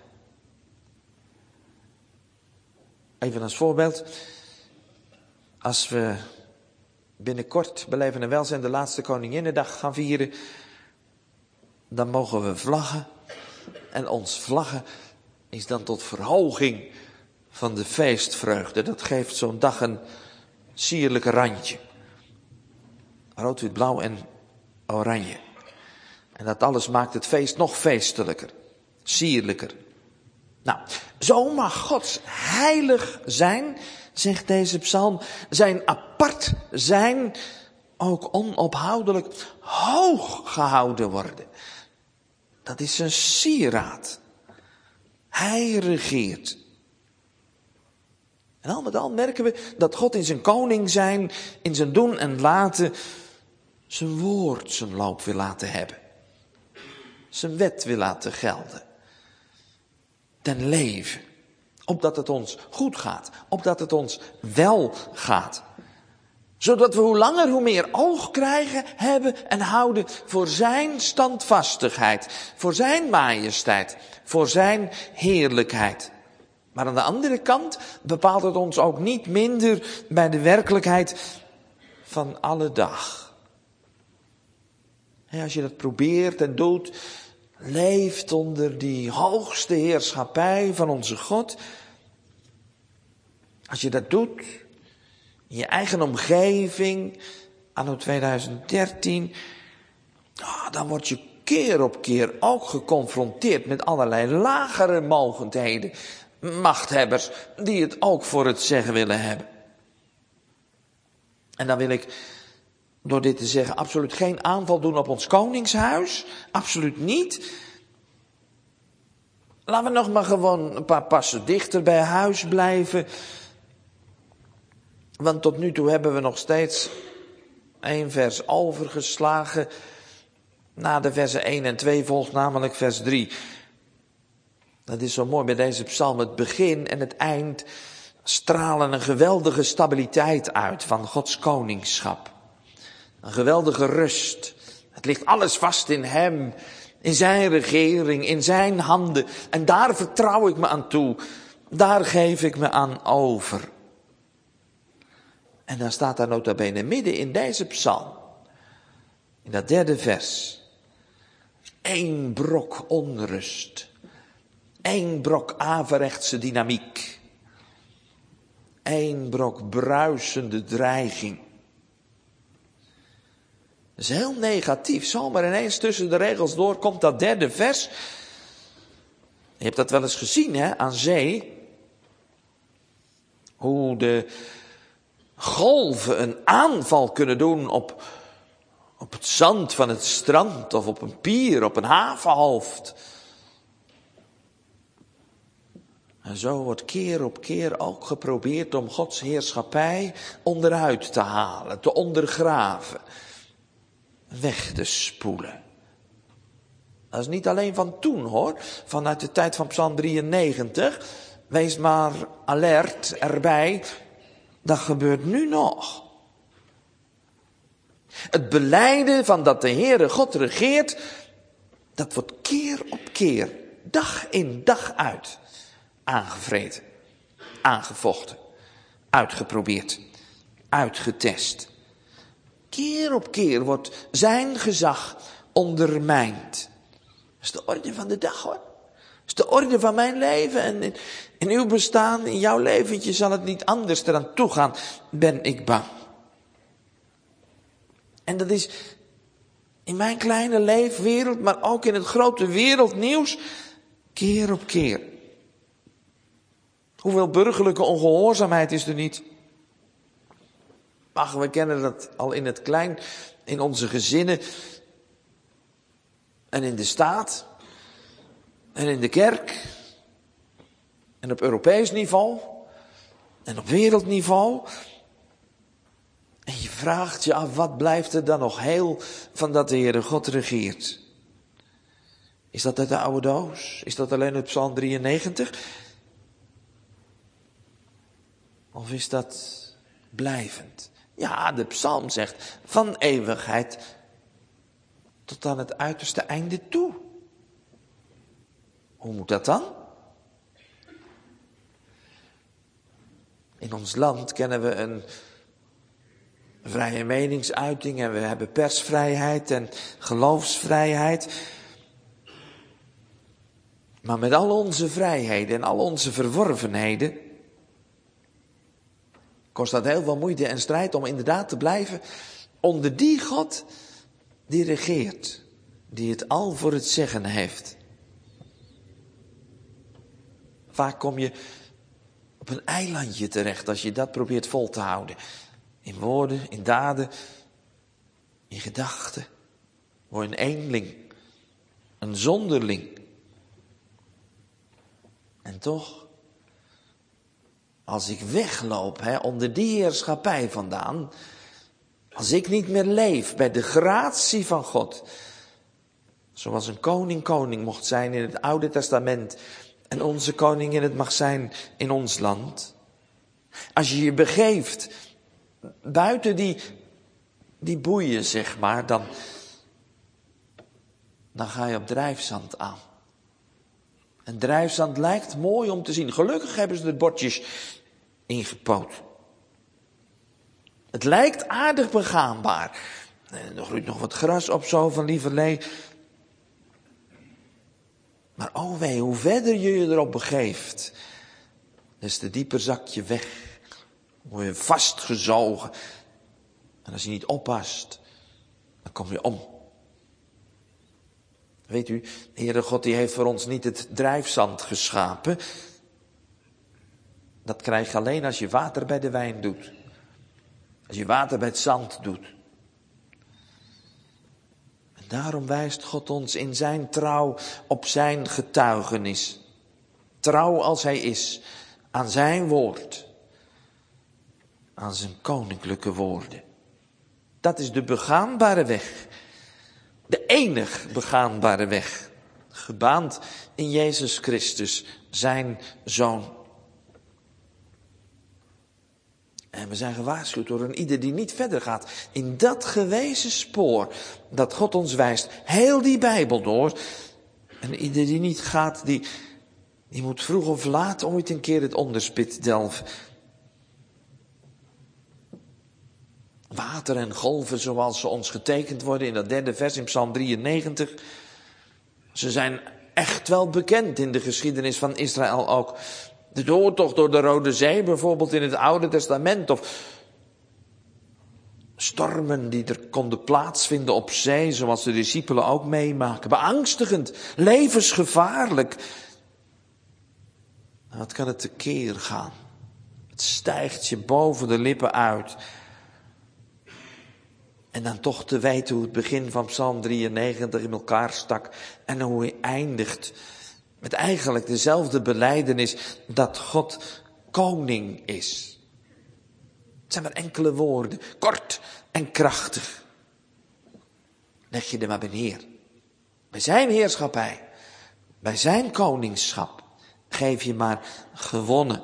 Even als voorbeeld. Als we binnenkort bij Leven en Welzijn de laatste Koninginnedag gaan vieren, dan mogen we vlaggen. En ons vlaggen is dan tot verhoging van de feestvreugde. Dat geeft zo'n dag een sierlijk randje. Rood, wit, blauw en oranje. En dat alles maakt het feest nog feestelijker, sierlijker. Nou, zo mag Gods heilig zijn, zegt deze psalm, zijn apart zijn ook onophoudelijk hoog gehouden worden. Dat is een sieraad. Hij regeert. En al met al merken we dat God in zijn koning zijn, in zijn doen en laten, zijn woord zijn loop wil laten hebben. Zijn wet wil laten gelden. Ten leven. Opdat het ons goed gaat. Opdat het ons wel gaat. Zodat we hoe langer hoe meer oog krijgen, hebben en houden voor zijn standvastigheid. Voor zijn majesteit. Voor zijn heerlijkheid. Maar aan de andere kant bepaalt het ons ook niet minder bij de werkelijkheid van alle dag. Als je dat probeert en doet, leeft onder die hoogste heerschappij van onze God. Als je dat doet, in je eigen omgeving, anno 2013, dan word je keer op keer ook geconfronteerd met allerlei lagere mogendheden, machthebbers, die het ook voor het zeggen willen hebben. En dan wil ik, door dit te zeggen, absoluut geen aanval doen op ons koningshuis. Absoluut niet. Laten we nog maar gewoon een paar passen dichter bij huis blijven. Want tot nu toe hebben we nog steeds 1 vers overgeslagen. Na de versen 1 en 2 volgt namelijk vers 3. Dat is zo mooi bij deze psalm. Het begin en het eind stralen een geweldige stabiliteit uit van Gods koningschap. Een geweldige rust. Het ligt alles vast in hem, in zijn regering, in zijn handen. En daar vertrouw ik me aan toe. Daar geef ik me aan over. En dan staat daar nota bene midden in deze psalm, in dat 3e vers, 1 brok onrust. 1 brok averechtse dynamiek. 1 brok bruisende dreiging. Dat is heel negatief. Zomaar ineens tussen de regels door komt dat 3e vers. Je hebt dat wel eens gezien, hè, aan zee. Hoe de golven een aanval kunnen doen op het zand van het strand of op een pier, op een havenhoofd. En zo wordt keer op keer ook geprobeerd om Gods heerschappij onderuit te halen, te ondergraven, weg te spoelen. Dat is niet alleen van toen hoor, vanuit de tijd van Psalm 93. Wees maar alert erbij, dat gebeurt nu nog. Het belijden van dat de Heere God regeert, dat wordt keer op keer, dag in dag uit, aangevreten, aangevochten, uitgeprobeerd, uitgetest. Keer op keer wordt zijn gezag ondermijnd. Dat is de orde van de dag hoor. Dat is de orde van mijn leven en in uw bestaan, in jouw leventje zal het niet anders eraan toegaan, ben ik bang. En dat is in mijn kleine leefwereld, maar ook in het grote wereldnieuws, keer op keer. Hoeveel burgerlijke ongehoorzaamheid is er niet? Ach, we kennen dat al in het klein, in onze gezinnen en in de staat en in de kerk en op Europees niveau en op wereldniveau. En je vraagt je af, wat blijft er dan nog heel van dat de Heere God regeert? Is dat uit de oude doos? Is dat alleen uit Psalm 93? Of is dat blijvend? Ja, de psalm zegt van eeuwigheid tot aan het uiterste einde toe. Hoe moet dat dan? In ons land kennen we een vrije meningsuiting en we hebben persvrijheid en geloofsvrijheid. Maar met al onze vrijheden en al onze verworvenheden kost dat heel veel moeite en strijd om inderdaad te blijven onder die God die regeert. die het al voor het zeggen heeft. Vaak kom je op een eilandje terecht als je dat probeert vol te houden. In woorden, in daden, in gedachten. Word een eenling, een zonderling. En toch, als ik wegloop onder die heerschappij vandaan, als ik niet meer leef bij de gratie van God, zoals een koning mocht zijn in het Oude Testament en onze koningin het mag zijn in ons land. Als je je begeeft buiten die boeien, zeg maar, dan ga je op drijfzand aan. En drijfzand lijkt mooi om te zien. Gelukkig hebben ze er bordjes ingepoot. Het lijkt aardig begaanbaar. Er groeit nog wat gras op zo van lieverlee. Maar oh wee, hoe verder je je erop begeeft, des te dieper zak je weg. Word je vastgezogen. En als je niet oppast, dan kom je om. Weet u, de Heere God die heeft voor ons niet het drijfzand geschapen. Dat krijg je alleen als je water bij de wijn doet. Als je water bij het zand doet. En daarom wijst God ons in zijn trouw op zijn getuigenis. Trouw als hij is aan zijn woord. Aan zijn koninklijke woorden. Dat is de begaanbare weg. De enig begaanbare weg. Gebaand in Jezus Christus, zijn Zoon. En we zijn gewaarschuwd door een ieder die niet verder gaat in dat gewezen spoor dat God ons wijst. Heel die Bijbel door. En ieder die niet gaat, die moet vroeg of laat ooit een keer het onderspit delven. Water en golven zoals ze ons getekend worden in dat 3e vers in Psalm 93. Ze zijn echt wel bekend in de geschiedenis van Israël ook. De doortocht door de Rode Zee bijvoorbeeld in het Oude Testament. Of stormen die er konden plaatsvinden op zee, zoals de discipelen ook meemaken. Beangstigend, levensgevaarlijk. Wat kan het tekeer gaan? Het stijgt je boven de lippen uit. En dan toch te weten hoe het begin van Psalm 93 in elkaar stak. En hoe hij eindigt. Met eigenlijk dezelfde belijdenis dat God koning is. Het zijn maar enkele woorden. Kort en krachtig. Leg je er maar bij neer. Bij zijn heerschappij. Bij zijn koningschap. Geef je maar gewonnen.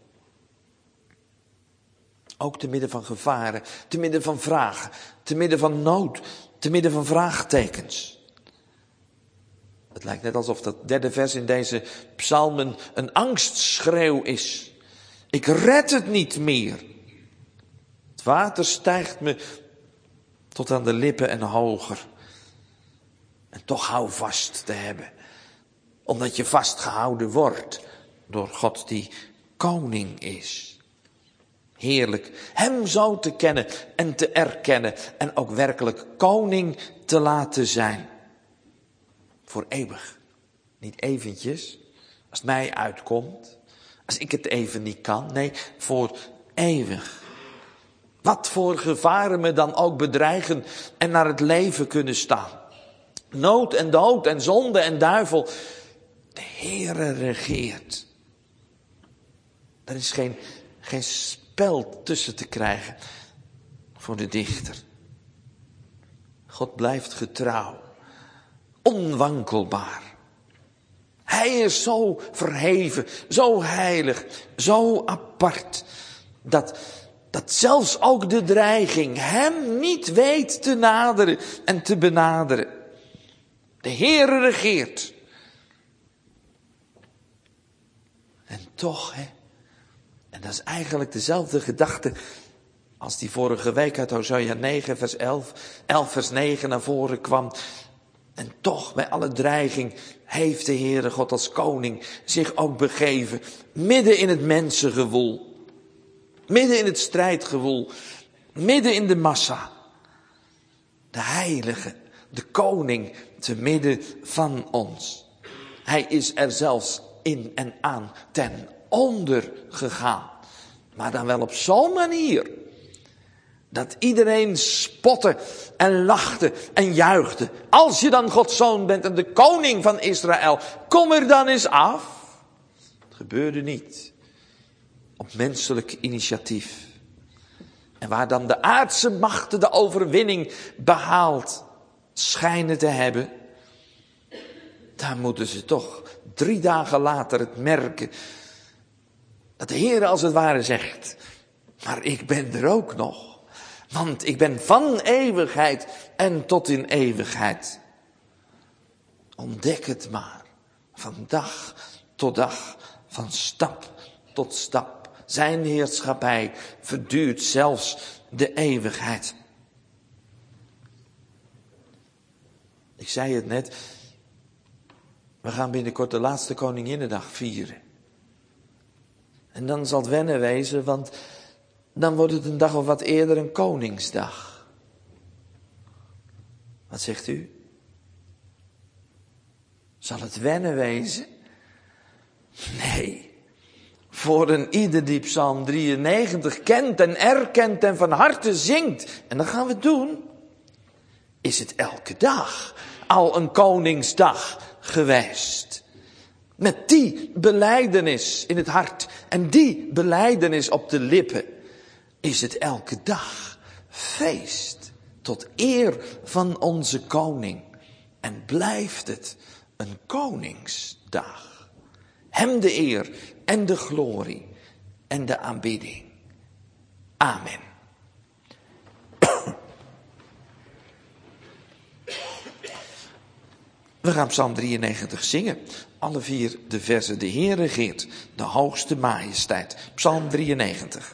Ook te midden van gevaren, te midden van vragen, te midden van nood, te midden van vraagtekens. Het lijkt net alsof dat 3e vers in deze psalmen een angstschreeuw is. Ik red het niet meer. Het water stijgt me tot aan de lippen en hoger. En toch hou vast te hebben. Omdat je vastgehouden wordt door God die koning is. Heerlijk, hem zo te kennen en te erkennen en ook werkelijk koning te laten zijn. Voor eeuwig. Niet eventjes, als het mij uitkomt, als ik het even niet kan. Nee, voor eeuwig. Wat voor gevaren me dan ook bedreigen en naar het leven kunnen staan. Nood en dood en zonde en duivel. De Heere regeert. Er is geen spel tussen te krijgen voor de dichter. God blijft getrouw, onwankelbaar. Hij is zo verheven, zo heilig, zo apart, dat zelfs ook de dreiging hem niet weet te naderen en te benaderen. De Heere regeert. En toch, en dat is eigenlijk dezelfde gedachte als die vorige week uit Hosea 9 vers 11 vers 9 naar voren kwam. En toch bij alle dreiging heeft de Heere God als koning zich ook begeven. Midden in het mensengewoel. Midden in het strijdgewoel. Midden in de massa. De heilige, de koning te midden van ons. Hij is er zelfs in en aan ten onder gegaan. Maar dan wel op zo'n manier dat iedereen spotte en lachte en juichte. Als je dan Gods zoon bent en de koning van Israël, kom er dan eens af. Het gebeurde niet op menselijk initiatief. En waar dan de aardse machten de overwinning behaald schijnen te hebben, daar moeten ze toch 3 dagen later het merken dat de Heer als het ware zegt, maar ik ben er ook nog. Want ik ben van eeuwigheid en tot in eeuwigheid. Ontdek het maar. Van dag tot dag. Van stap tot stap. Zijn heerschappij verduurt zelfs de eeuwigheid. Ik zei het net. We gaan binnenkort de laatste Koninginnedag vieren. En dan zal het wennen wezen, want dan wordt het een dag of wat eerder een Koningsdag. Wat zegt u? Zal het wennen wezen? Nee. Voor een ieder die Psalm 93 kent en erkent en van harte zingt. En dat gaan we doen. Is het elke dag al een Koningsdag geweest. Met die belijdenis in het hart en die belijdenis op de lippen. Is het elke dag feest tot eer van onze koning. En blijft het een koningsdag. Hem de eer en de glorie en de aanbidding. Amen. We gaan Psalm 93 zingen. Alle 4 de verzen. De Heer regeert, de hoogste majesteit. Psalm 93.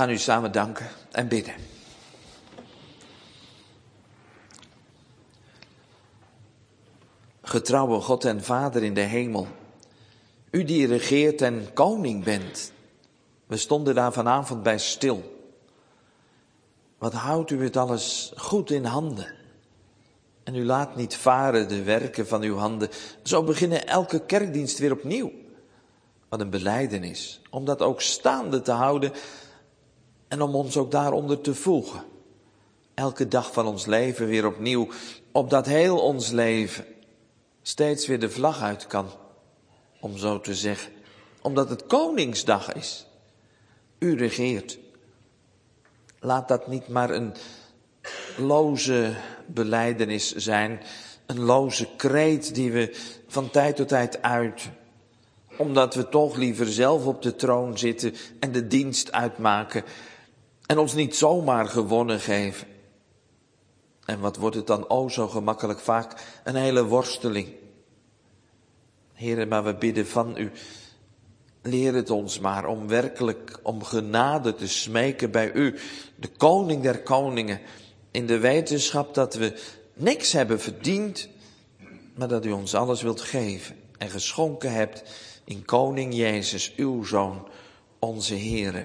gaan u samen danken en bidden. Getrouwe God en Vader in de hemel, u die regeert en koning bent. We stonden daar vanavond bij stil. Wat houdt u het alles goed in handen? En u laat niet varen de werken van uw handen. Zo beginnen elke kerkdienst weer opnieuw. Wat een belijdenis, om dat ook staande te houden en om ons ook daaronder te voegen. Elke dag van ons leven weer opnieuw, opdat heel ons leven steeds weer de vlag uit kan, om zo te zeggen. Omdat het Koningsdag is. U regeert. Laat dat niet maar een loze belijdenis zijn, een loze kreet die we van tijd tot tijd uiten. Omdat we toch liever zelf op de troon zitten en de dienst uitmaken en ons niet zomaar gewonnen geven. En wat wordt het dan zo gemakkelijk vaak een hele worsteling. Heere, maar we bidden van u, leer het ons maar om werkelijk om genade te smeken bij u, de koning der koningen, in de wetenschap dat we niks hebben verdiend, maar dat u ons alles wilt geven en geschonken hebt in koning Jezus, uw Zoon, onze Heere.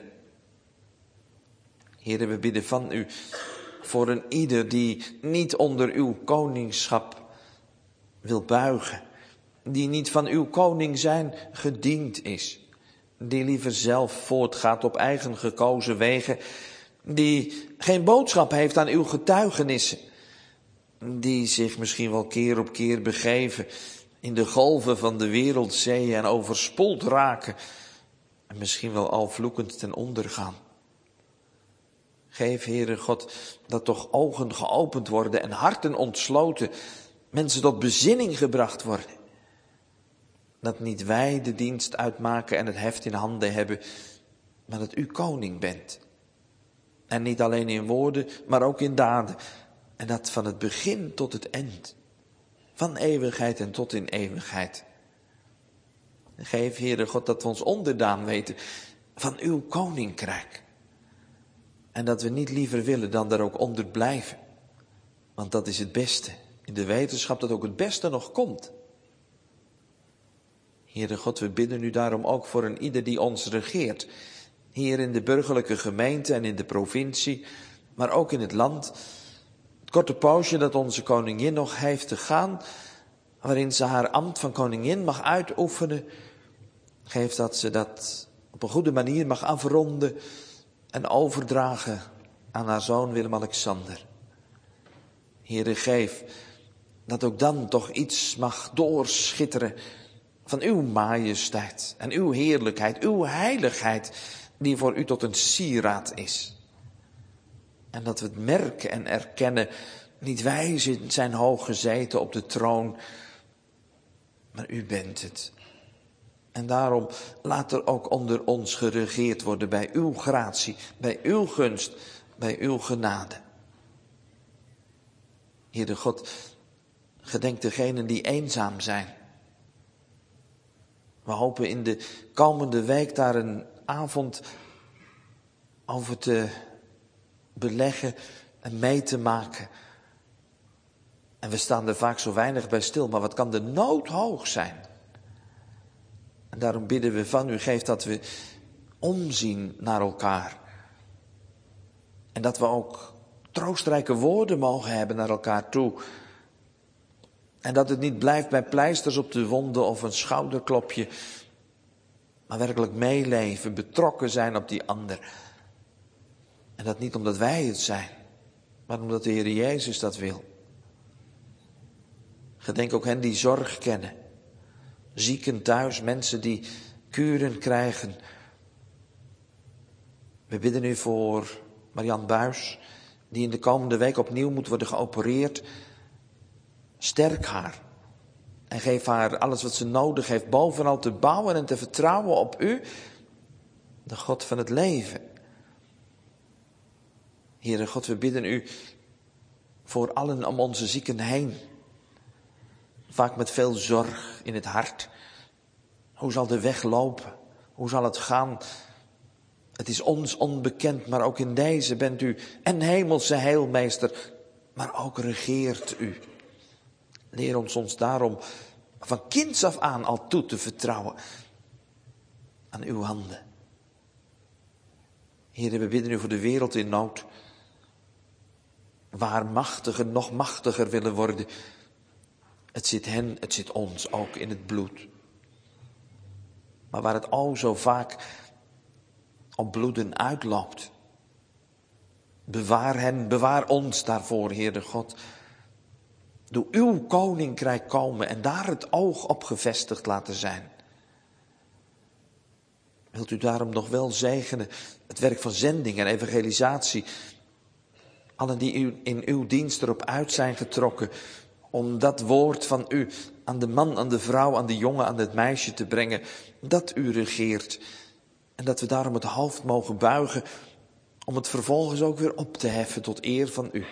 Heere, we bidden van u voor een ieder die niet onder uw koningschap wil buigen, die niet van uw koning zijn gediend is, die liever zelf voortgaat op eigen gekozen wegen, die geen boodschap heeft aan uw getuigenissen, die zich misschien wel keer op keer begeven in de golven van de wereldzee en overspoeld raken en misschien wel al vloekend ten onder gaan. Geef, Heere God, dat toch ogen geopend worden en harten ontsloten, mensen tot bezinning gebracht worden. Dat niet wij de dienst uitmaken en het heft in handen hebben, maar dat u koning bent. En niet alleen in woorden, maar ook in daden. En dat van het begin tot het eind. Van eeuwigheid en tot in eeuwigheid. Geef, Heere God, dat we ons onderdaan weten van uw koninkrijk. En dat we niet liever willen dan daar ook onder blijven. Want dat is het beste. In de wetenschap dat ook het beste nog komt. Heere God, we bidden u daarom ook voor een ieder die ons regeert. Hier in de burgerlijke gemeente en in de provincie, maar ook in het land. Het korte poosje dat onze koningin nog heeft te gaan, waarin ze haar ambt van koningin mag uitoefenen. Geef dat ze dat op een goede manier mag afronden en overdragen aan haar zoon Willem-Alexander. Heere, geef dat ook dan toch iets mag doorschitteren van uw majesteit en uw heerlijkheid, uw heiligheid, die voor u tot een sieraad is. En dat we het merken en erkennen, niet wij zijn hoog gezeten op de troon, maar u bent het. En daarom laat er ook onder ons geregeerd worden bij uw gratie, bij uw gunst, bij uw genade. Heere God, gedenk degenen die eenzaam zijn. We hopen in de komende week daar een avond over te beleggen en mee te maken. En we staan er vaak zo weinig bij stil, maar wat kan de nood hoog zijn? En daarom bidden we van u, geef dat we omzien naar elkaar. En dat we ook troostrijke woorden mogen hebben naar elkaar toe. En dat het niet blijft bij pleisters op de wonden of een schouderklopje. Maar werkelijk meeleven, betrokken zijn op die ander. En dat niet omdat wij het zijn, maar omdat de Heer Jezus dat wil. Gedenk ook hen die zorg kennen. Zieken thuis, mensen die kuren krijgen. We bidden u voor Marianne Buis, die in de komende week opnieuw moet worden geopereerd. Sterk haar. En geef haar alles wat ze nodig heeft, bovenal te bouwen en te vertrouwen op u, de God van het leven. Heere God, we bidden u voor allen om onze zieken heen. Vaak met veel zorg in het hart. Hoe zal de weg lopen? Hoe zal het gaan? Het is ons onbekend, maar ook in deze bent u en hemelse heilmeester, maar ook regeert u. Leer ons daarom van kinds af aan al toe te vertrouwen aan uw handen. Heer, we bidden u voor de wereld in nood, waar machtigen nog machtiger willen worden. Het zit hen, het zit ons ook in het bloed. Maar waar het al zo vaak op bloeden uitloopt. Bewaar hen, bewaar ons daarvoor, Heere God. Doe uw koninkrijk komen en daar het oog op gevestigd laten zijn. Wilt u daarom nog wel zegenen het werk van zending en evangelisatie. Allen die u in uw dienst erop uit zijn getrokken om dat woord van u aan de man, aan de vrouw, aan de jongen, aan het meisje te brengen. Dat u regeert. En dat we daarom het hoofd mogen buigen om het vervolgens ook weer op te heffen tot eer van u.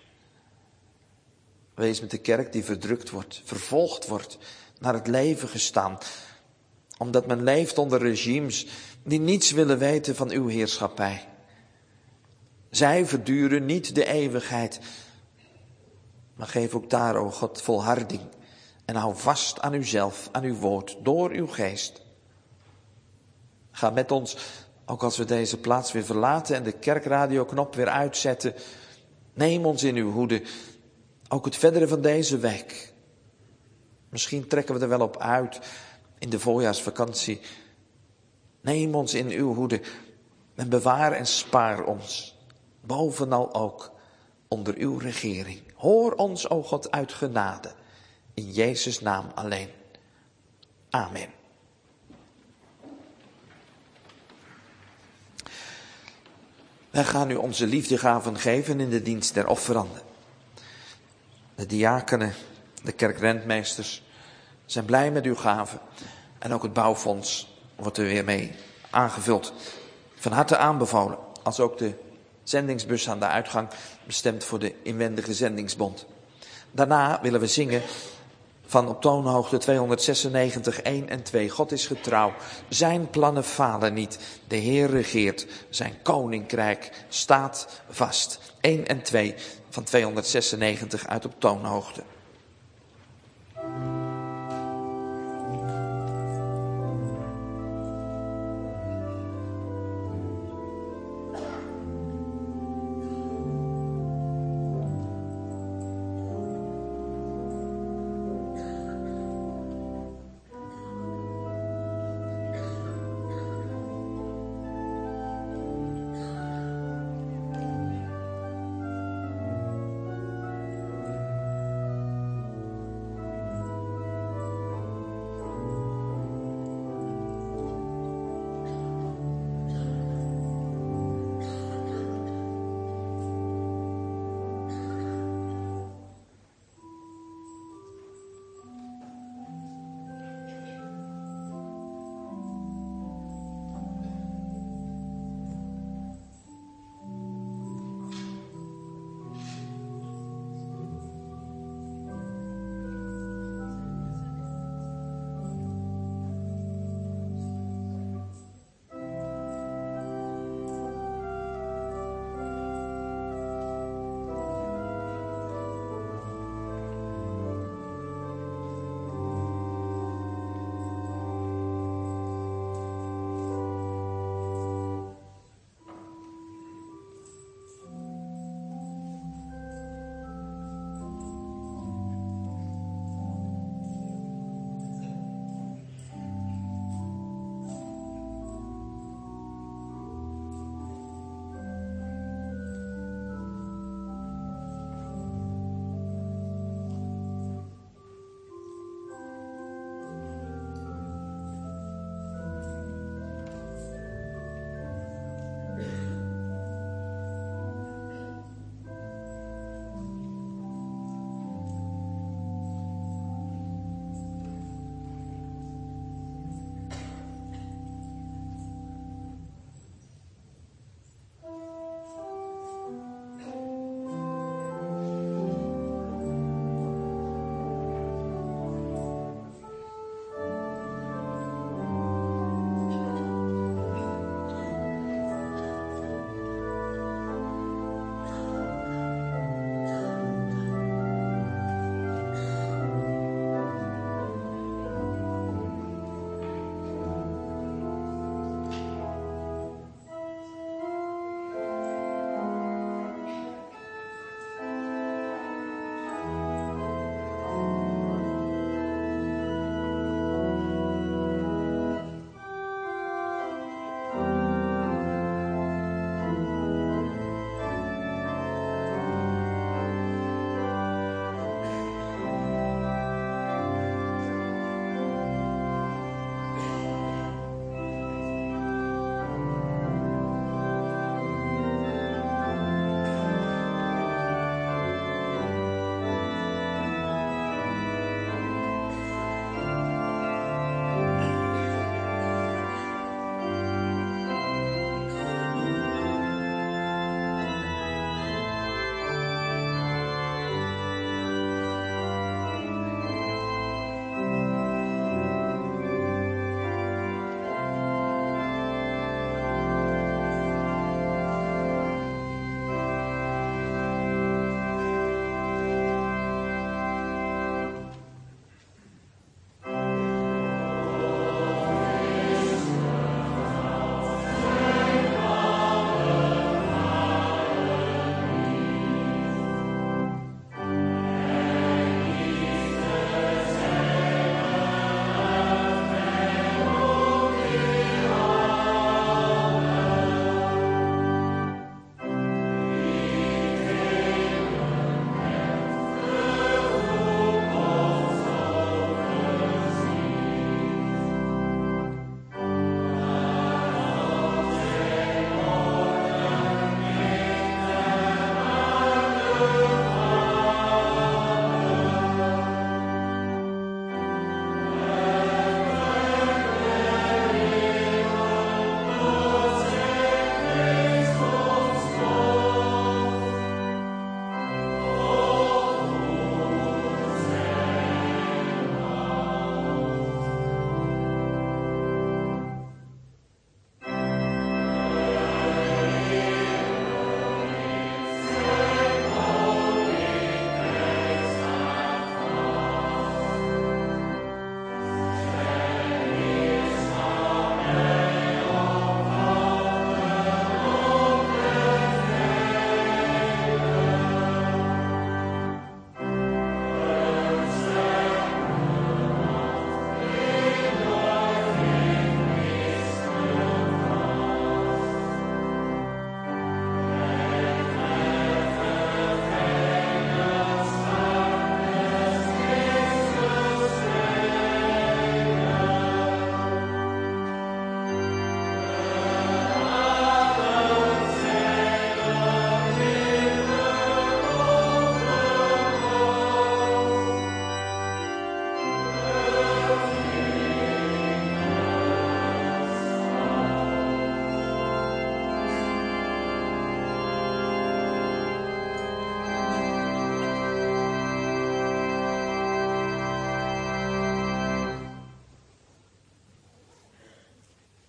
Wees met de kerk die verdrukt wordt, vervolgd wordt, naar het leven gestaan. Omdat men leeft onder regimes die niets willen weten van uw heerschappij. Zij verduren niet de eeuwigheid. Maar geef ook daar, o God, volharding. En hou vast aan uzelf, aan uw woord, door uw geest. Ga met ons, ook als we deze plaats weer verlaten en de kerkradioknop weer uitzetten. Neem ons in uw hoede, ook het verdere van deze week. Misschien trekken we er wel op uit in de voorjaarsvakantie. Neem ons in uw hoede en bewaar en spaar ons. Bovenal ook onder uw regering. Hoor ons, o God, uit genade. In Jezus' naam alleen. Amen. Wij gaan u onze liefdegaven geven in de dienst der offeranden. De diakenen, de kerkrentmeesters zijn blij met uw gaven. En ook het bouwfonds wordt er weer mee aangevuld. Van harte aanbevolen, als ook de zendingsbus aan de uitgang, bestemd voor de inwendige zendingsbond. Daarna willen we zingen van op toonhoogte 296, 1 en 2. God is getrouw, zijn plannen falen niet. De Heer regeert, zijn koninkrijk staat vast. 1 en 2 van 296 uit op toonhoogte.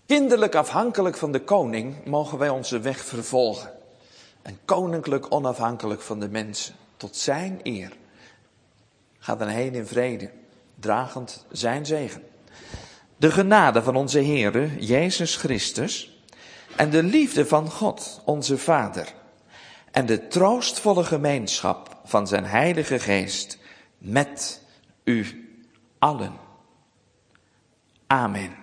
Kinderlijk afhankelijk van de koning mogen wij onze weg vervolgen. En koninklijk onafhankelijk van de mensen, tot zijn eer. Ga dan heen in vrede, dragend zijn zegen. De genade van onze Heere, Jezus Christus, en de liefde van God, onze Vader, en de troostvolle gemeenschap van zijn Heilige Geest, met u allen. Amen.